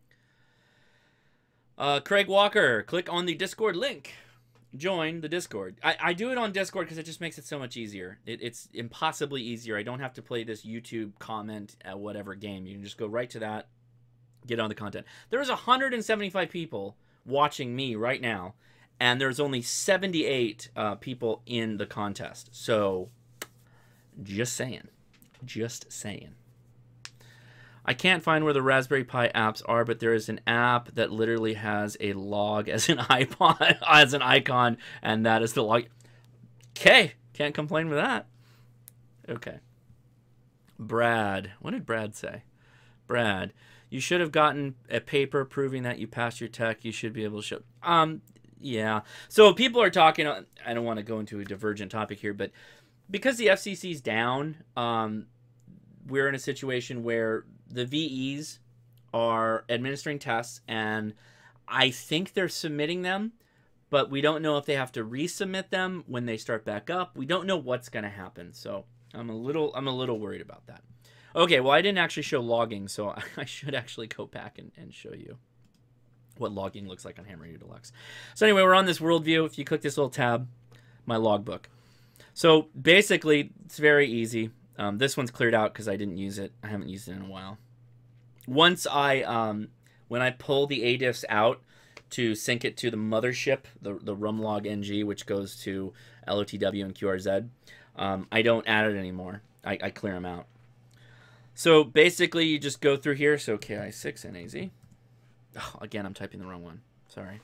Craig Walker, click on the Discord link. Join the Discord. I do it on Discord because it just makes it so much easier. It's impossibly easier. I don't have to play this YouTube comment at whatever game. You can just go right to that, get on the content. There's 175 people watching me right now, and there's only 78 people in the contest. So, just saying. Just saying. I can't find where the Raspberry Pi apps are, but there is an app that literally has a log as an iPod, as an icon, and that is the log. Okay, can't complain with that. Okay. Brad, what did Brad say? Brad, you should have gotten a paper proving that you passed your tech. You should be able to show. Yeah. So people are talking. I don't want to go into a divergent topic here, but because the FCC's down, we're in a situation where the VEs are administering tests, and I think they're submitting them, but we don't know if they have to resubmit them when they start back up. We don't know what's going to happen, so I'm a little worried about that. Okay, well, I didn't actually show logging, so I should actually go back and show you what logging looks like on Ham Radio Deluxe. So anyway, we're on this worldview. If you click this little tab, my logbook. So basically, it's very easy. This one's cleared out because I didn't use it. I haven't used it in a while. Once when I pull the ADIFs out to sync it to the mothership, the rumlog ng, which goes to LOTW and QRZ, I don't add it anymore. I clear them out. So basically, you just go through here. So KI6 NAZ. Oh, again, I'm typing the wrong one. Sorry.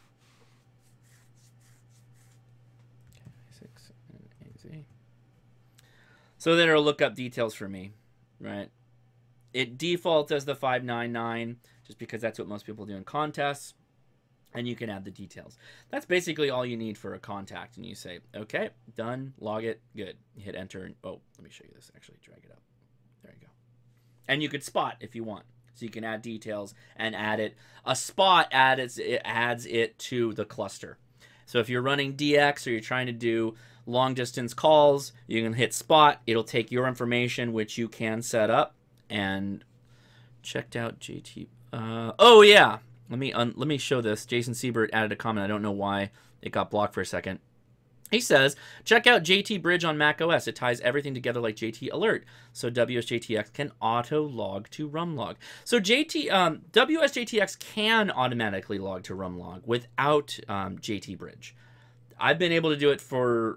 KI6 NAZ. So then it'll look up details for me, right? It defaults as the 599 just because that's what most people do in contests, and you can add the details. That's basically all you need for a contact, and you say, okay, done, log it, good. You hit enter, and oh, let me show you this, actually, drag it up. There you go. And you could spot if you want. So you can add details and add it. A spot adds it to the cluster. So if you're running DX or you're trying to do long distance calls, you can hit spot. It'll take your information, which you can set up. And checked out JT. Oh yeah, let me show this. Jason Siebert added a comment. I don't know why it got blocked for a second. He says, check out JT Bridge on Mac OS. It ties everything together like JT Alert, so WSJTX can auto log to rumlog. So WSJTX can automatically log to rumlog without JT Bridge. I've been able to do it for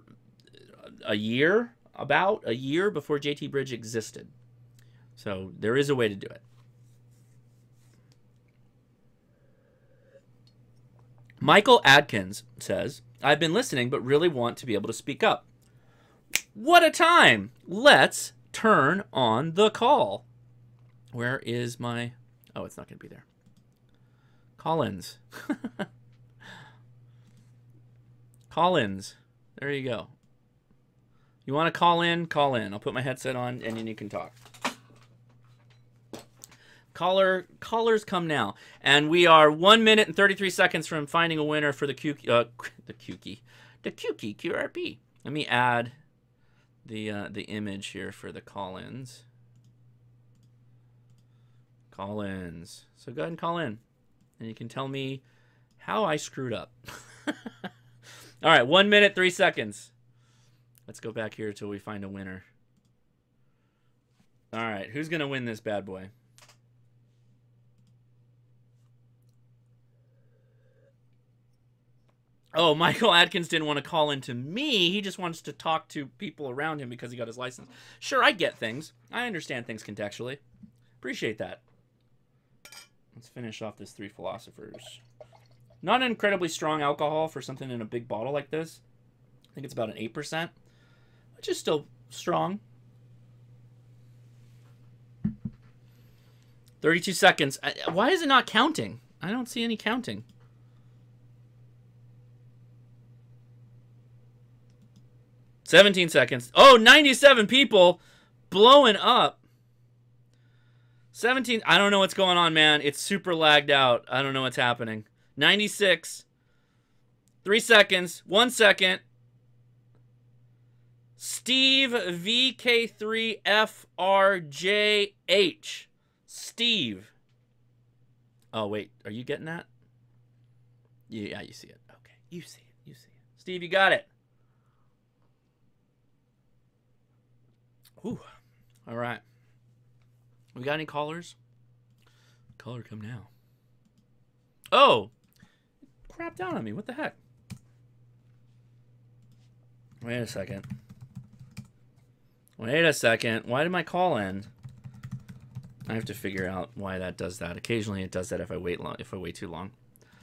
about a year before JT Bridge existed. So there is a way to do it. Michael Adkins says, I've been listening but really want to be able to speak up. What a time! Let's turn on the call. Where is my... Oh, it's not going to be there. Collins. Collins. There you go. You want to call in? Call in. I'll put my headset on and then you can talk. Callers come now. And we are 1 minute and 33 seconds from finding a winner for the QRP. Let me add the image here for the call-ins. Call-ins. So go ahead and call in. And you can tell me how I screwed up. All right, 1 minute, 3 seconds. Let's go back here until we find a winner. All right, who's going to win this bad boy? Oh, Michael Adkins didn't want to call in to me. He just wants to talk to people around him because he got his license. Sure, I get things. I understand things contextually. Appreciate that. Let's finish off this Three Philosophers. Not an incredibly strong alcohol for something in a big bottle like this. I think it's about an 8%, which is still strong. 32 seconds. Why is it not counting? I don't see any counting. $17 seconds. Oh, 97 people blowing up. 17. I don't know what's going on, man. It's super lagged out. I don't know what's happening. 96. 3 seconds. 1 second. Steve VK3FRJH. Steve. Oh, wait. Are you getting that? Yeah, you see it. Okay. You see it. You see it. Steve, you got it. Whew. All right. We got any callers? Caller, come now. Oh! Crap down on me. What the heck? Wait a second. Wait a second. Why did my call end? I have to figure out why that does that. Occasionally it does that if I wait long, if I wait too long.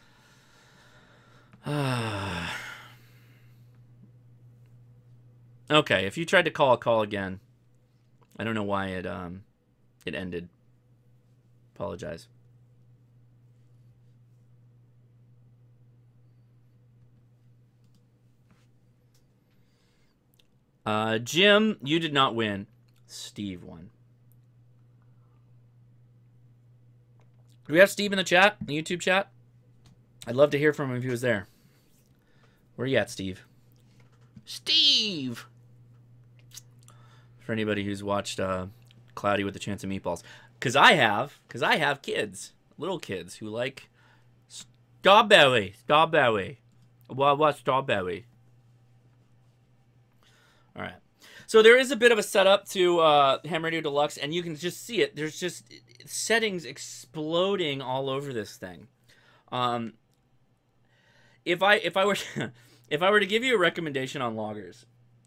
Okay, if you tried to call again. I don't know why it ended. Apologize. Jim, you did not win. Steve won. Do we have Steve in the chat? The YouTube chat? I'd love to hear from him if he was there. Where you at, Steve? Steve! For anybody who's watched Cloudy with a Chance of Meatballs. Because I have kids. Little kids who like strawberry. Strawberry. What strawberry? All right. So there is a bit of a setup to Ham Radio Deluxe, and you can just see it. There's just settings exploding all over this thing. If I were if I were to give you a recommendation on loggers,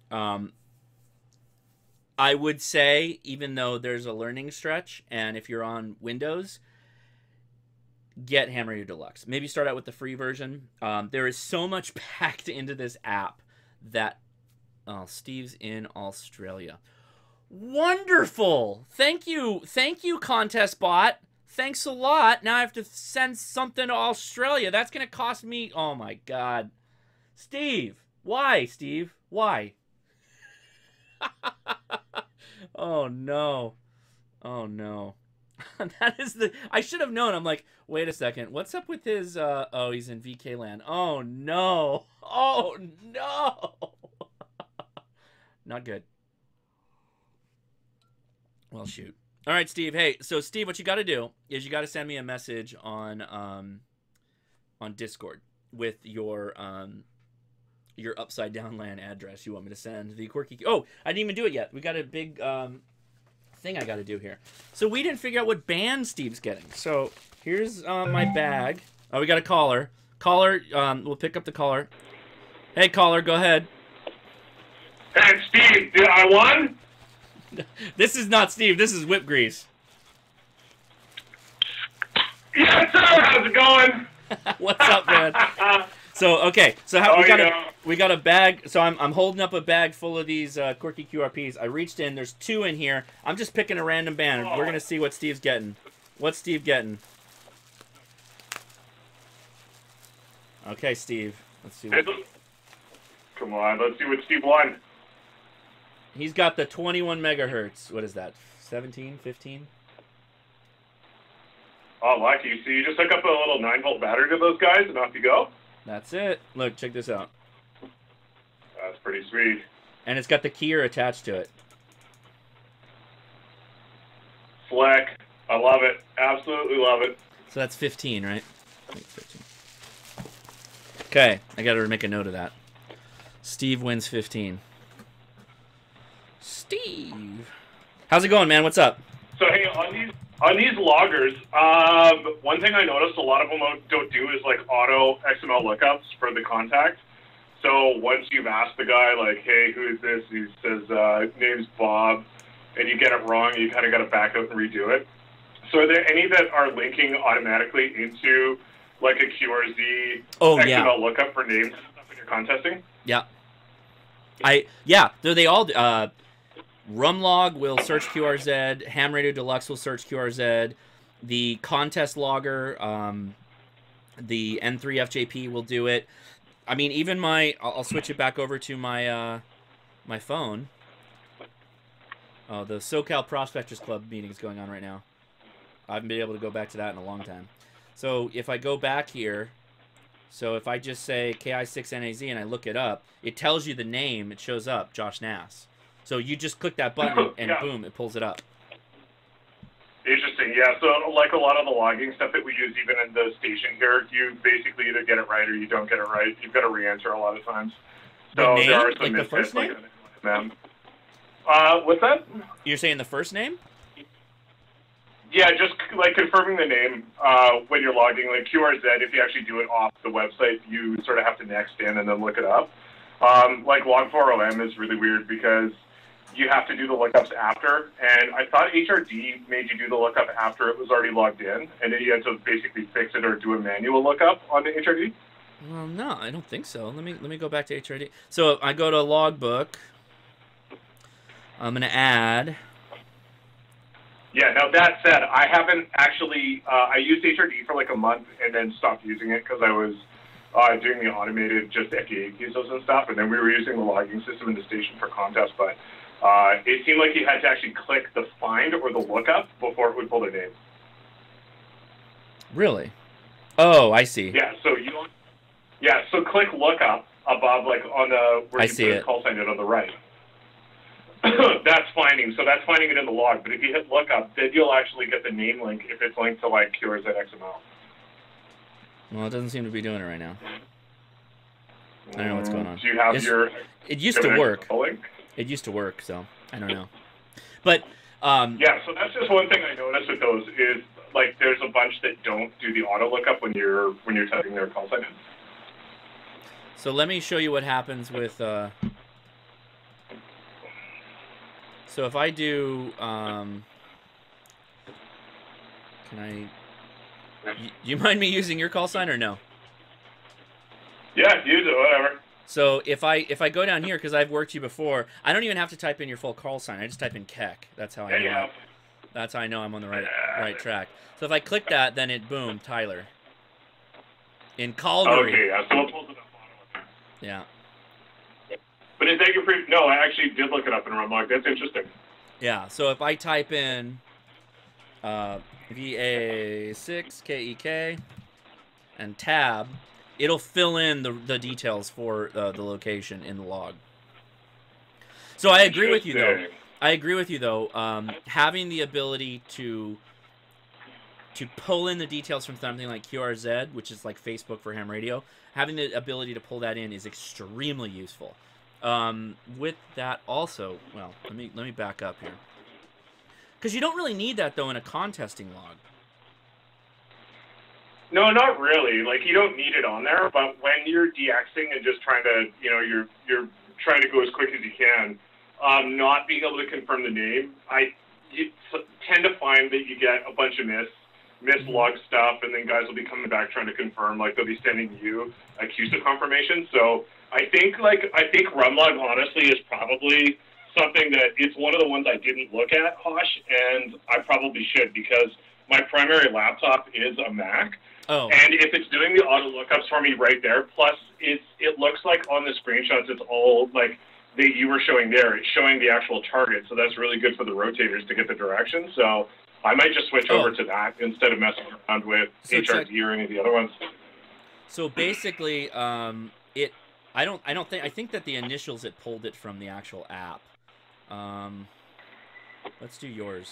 I would say, even though there's a learning stretch, and if you're on Windows, get Ham Radio Deluxe. Maybe start out with the free version. There is so much packed into this app that... Oh, Steve's in Australia. Wonderful! Thank you, Contest Bot. Thanks a lot. Now I have to send something to Australia. That's going to cost me... Oh, my God. Steve! Why, Steve? Why? Oh, no. Oh, no. That is the... I should have known. I'm like, wait a second. What's up with his... Oh, he's in VK land. Oh, no. Oh, no. Not good. Well, shoot. All right, Steve. Hey, so Steve, what you got to do is you got to send me a message on Discord with your upside down LAN address you want me to send the quirky. Oh, I didn't even do it yet. We got a big thing I got to do here. So we didn't figure out what band Steve's getting. So here's my bag. Oh, we got a caller. Caller, we'll pick up the caller. Hey, caller, go ahead. Hey, Steve, I won? This is not Steve. This is Whip Grease. Yes, sir. How's it going? What's up, man? So okay, so we got a bag. So I'm holding up a bag full of these quirky QRPs. I reached in. There's 2 in here. I'm just picking a random band. We're gonna see what Steve's getting. What's Steve getting? Okay, Steve. Let's see. Come on, let's see what Steve won. He's got the 21 megahertz. What is that? 17, 15? Oh, lucky. So you just hook up a little 9-volt battery to those guys, and off you go? That's it. Look, check this out. That's pretty sweet. And it's got the keyer attached to it. Slick. I love it. Absolutely love it. So that's 15, right? I think 15. Okay, I gotta make a note of that. Steve wins 15. Steve! How's it going, man? What's up? So, hey, on these loggers, one thing I noticed a lot of them don't do is, like, auto XML lookups for the contact. So once you've asked the guy, like, hey, who is this? He says, name's Bob, and you get it wrong, you kind of got to back out and redo it. So are there any that are linking automatically into, like, a QRZ XML lookup for names and stuff when you're contesting? Yeah. They all Rumlog will search QRZ, Ham Radio Deluxe will search QRZ, the contest logger, the N3FJP will do it. I mean, even I'll switch it back over to my my phone. Oh, the SoCal Prospectors Club meeting is going on right now. I haven't been able to go back to that in a long time. So if I go back here, so if I just say KI6NAZ and I look it up, it tells you the name, it shows up, Josh Nass. So you just click that button and boom, it pulls it up. Interesting, yeah. So like a lot of the logging stuff that we use even in the station here, you basically either get it right or you don't get it right. You've got to re-enter a lot of times. So the name? there are some like the first name? What's that? You're saying the first name? Yeah, just like confirming the name when you're logging. Like QRZ, if you actually do it off the website, you sort of have to next in and then look it up. Like Log4OM is really weird because you have to do the lookups after, and I thought HRD made you do the lookup after it was already logged in, and then you had to basically fix it or do a manual lookup on the HRD. Well, no, I don't think so. Let me go back to HRD. So I go to Logbook. I'm gonna add. Yeah. Now that said, I haven't actually. I used HRD for like a month and then stopped using it because I was doing the automated just FTA QSOs and stuff, and then we were using the logging system in the station for contests, but. It seemed like you had to actually click the find or the lookup before it would pull their name. Really? Oh, I see. Yeah. So click lookup above, like on the where you put the call sign in on the right. That's finding. So that's finding it in the log. But if you hit lookup, then you'll actually get the name link if it's linked to like QRZ XML. Well, it doesn't seem to be doing it right now. I don't know what's going on. Do you have It used to work. Link? It used to work, so I don't know. But yeah, so that's just one thing I noticed with those is like there's a bunch that don't do the auto lookup when you're typing their call sign in. So let me show you what happens with. So if I do, can I? You mind me using your call sign or no? Yeah, use it, whatever. So if I go down here, because I've worked you before, I don't even have to type in your full call sign. I just type in Keck. That's how I know. Yeah. That's how I know I'm on the right track. So if I click that, then it boom, Tyler. In Calgary. Okay, yeah. So it pulls it up. Yeah. But is that your No, I actually did look it up in Rumlog. That's interesting. Yeah. So if I type in VA6KEK and tab. It'll fill in the details for the location in the log. So I agree with you, though. Having the ability to pull in the details from something like QRZ, which is like Facebook for ham radio, having the ability to pull that in is extremely useful. With that also, well, let me back up here. Because you don't really need that, though, in a contesting log. No, not really. Like, you don't need it on there, but when you're DXing and just trying to, you're trying to go as quick as you can, not being able to confirm the name, you tend to find that you get a bunch of mislog stuff, and then guys will be coming back trying to confirm. Like they'll be sending you a CUSA confirmation. So I think Rumlog honestly is probably something that it's one of the ones I didn't look at, Hosh, and I probably should because my primary laptop is a Mac. Oh. And if it's doing the auto lookups for me right there, plus it looks like on the screenshots it's all like that you were showing there. It's showing the actual target, so that's really good for the rotators to get the direction. So I might just switch over to that instead of messing around with HRD or any of the other ones. So basically, I think that the initials it pulled it from the actual app. Let's do yours.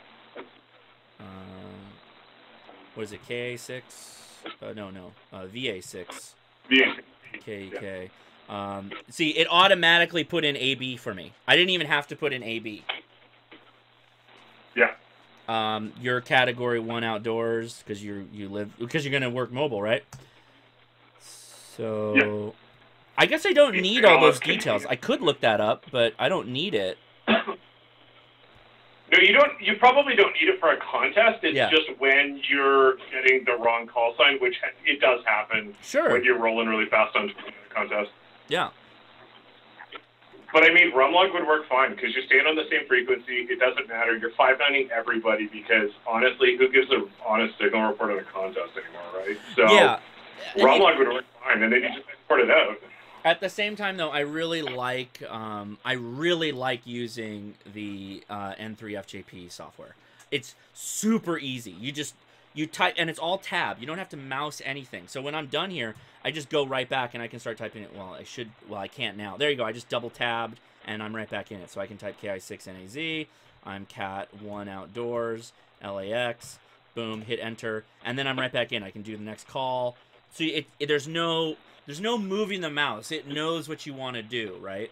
What is it? KA6? No. VA6. VA6. KK. See, it automatically put in AB for me. I didn't even have to put in AB. Yeah. Your category 1 outdoors because you're gonna work mobile, right? So yeah. I guess I don't need all those details. I could look that up, but I don't need it. No, you don't. You probably don't need it for a contest. It's just when you're getting the wrong call sign, which it does happen. Sure. When you're rolling really fast on a contest. Yeah. But I mean, Rumlog would work fine because you're staying on the same frequency. It doesn't matter. You're 590 everybody because honestly, who gives an honest signal report on a contest anymore, right? So yeah. Rumlog would work fine, and then you just export it out. At the same time, though, I really like using the N3FJP software. It's super easy. You type, and it's all tab. You don't have to mouse anything. So when I'm done here, I just go right back and I can start typing it. Well, I can't now. There you go. I just double tabbed and I'm right back in it. So I can type KI6NAZ. I'm Cat 1 Outdoors, LAX. Boom, hit enter, and then I'm right back in. I can do the next call. So there's no moving the mouse. It knows what you want to do, right?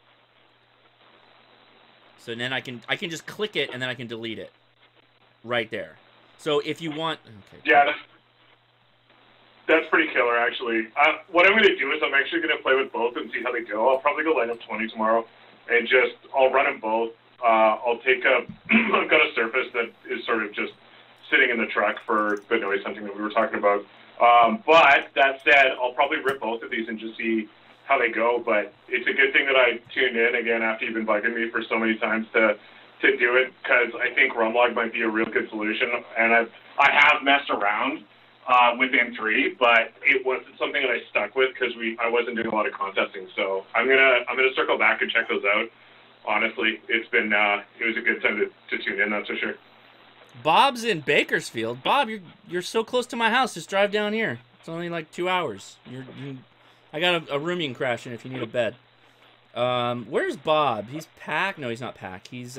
So then I can just click it and then I can delete it right there. So if you want, okay. Yeah, that's pretty killer, actually. What I'm going to do is I'm actually going to play with both and see how they go. I'll probably go line up 20 tomorrow, and I'll run them both. I'll take I've got a Surface that is sort of just sitting in the truck for the noise hunting that we were talking about. But that said, I'll probably rip both of these and just see how they go. But it's a good thing that I tuned in again after you've been bugging me for so many times to do it, because I think Rumlog might be a real good solution. And I have messed around with N3, but it wasn't something that I stuck with because I wasn't doing a lot of contesting. So I'm gonna circle back and check those out. Honestly, it was a good time to tune in, that's for sure. Bob's in Bakersfield. Bob, you're so close to my house. Just drive down here. It's only like 2 hours. I got a room you can crash in if you need a bed. Where's Bob? He's PAC? No, he's not PAC. He's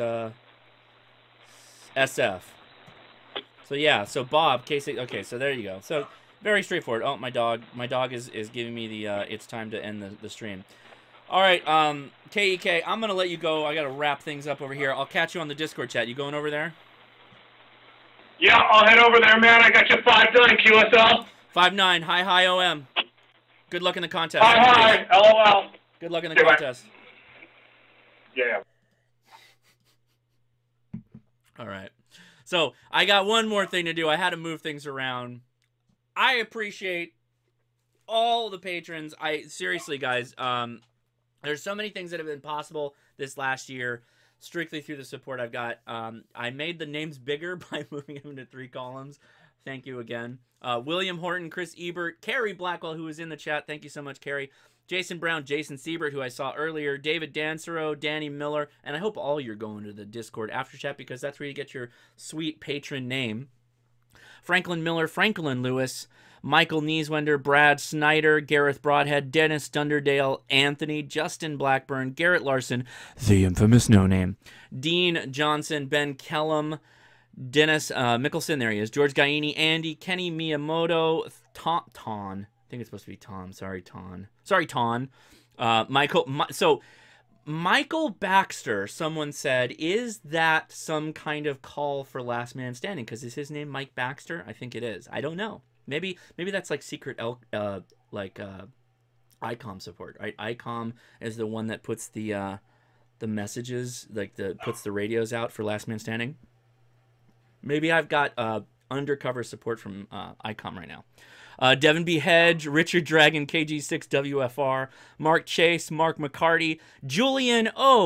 SF. So yeah, so Bob, K6. Okay, so there you go. So very straightforward. Oh, my dog is giving me the it's time to end the stream. All right, KEK, I'm gonna let you go. I gotta wrap things up over here. I'll catch you on the Discord chat. You going over there? Yeah, I'll head over there, man. I got you 5-9 QSL. 5-9, hi OM. Good luck in the contest. Hi, LOL. Good luck in the contest. Bye. Yeah. All right. So I got one more thing to do. I had to move things around. I appreciate all the patrons. Seriously, guys, there's so many things that have been possible this last year, strictly through the support I've got. I made the names bigger by moving them into 3 columns. Thank you again. William Horton, Chris Ebert, Carrie Blackwell, who was in the chat. Thank you so much, Carrie. Jason Brown, Jason Siebert, who I saw earlier, David Dansero, Danny Miller, and I hope all you're going to the Discord after chat because that's where you get your sweet patron name. Franklin Miller, Franklin Lewis, Michael Nieswender, Brad Snyder, Gareth Broadhead, Dennis Dunderdale, Anthony, Justin Blackburn, Garrett Larson, the infamous No Name, Dean Johnson, Ben Kellum, Dennis Mickelson, there he is, George Gaini, Andy, Kenny Miyamoto, Ton. I think it's supposed to be Tom. Sorry, Ton. Michael Baxter, someone said, is that some kind of call for Last Man Standing? Because is his name Mike Baxter? I think it is. I don't know. Maybe that's like secret ICOM support, right? ICOM is the one that puts the messages, puts the radios out for Last Man Standing. Maybe I've got undercover support from ICOM right now. Devin B. Hedge, Richard Dragon, KG6WFR, Mark Chase, Mark McCarty, Julian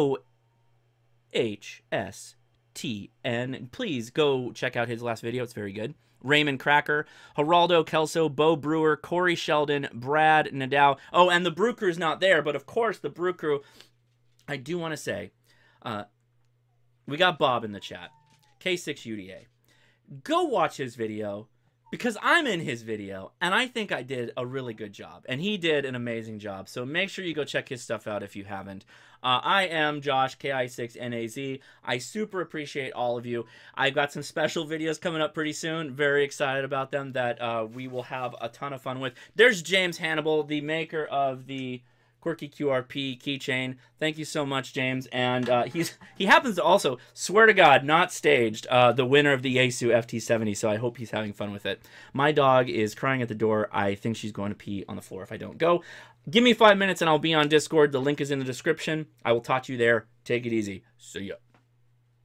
OHSTN. Please go check out his last video. It's very good. Raymond Cracker, Geraldo Kelso, Bo Brewer, Corey Sheldon, Brad Nadal. Oh, and the Brew Crew's not there, but of course the Brew Crew, I do want to say, we got Bob in the chat, K6UDA. Go watch his video, because I'm in his video, and I think I did a really good job, and he did an amazing job, so make sure you go check his stuff out if you haven't. I am Josh, KI6NAZ. I super appreciate all of you. I've got some special videos coming up pretty soon. Very excited about them that we will have a ton of fun with. There's James Hannibal, the maker of the Quirky QRP keychain. Thank you so much, James. And he happens to also, swear to God, not staged, the winner of the Yaesu FT70, so I hope he's having fun with it. My dog is crying at the door. I think she's going to pee on the floor if I don't go. Give me 5 minutes and I'll be on Discord. The link is in the description. I will talk to you there. Take it easy. See ya.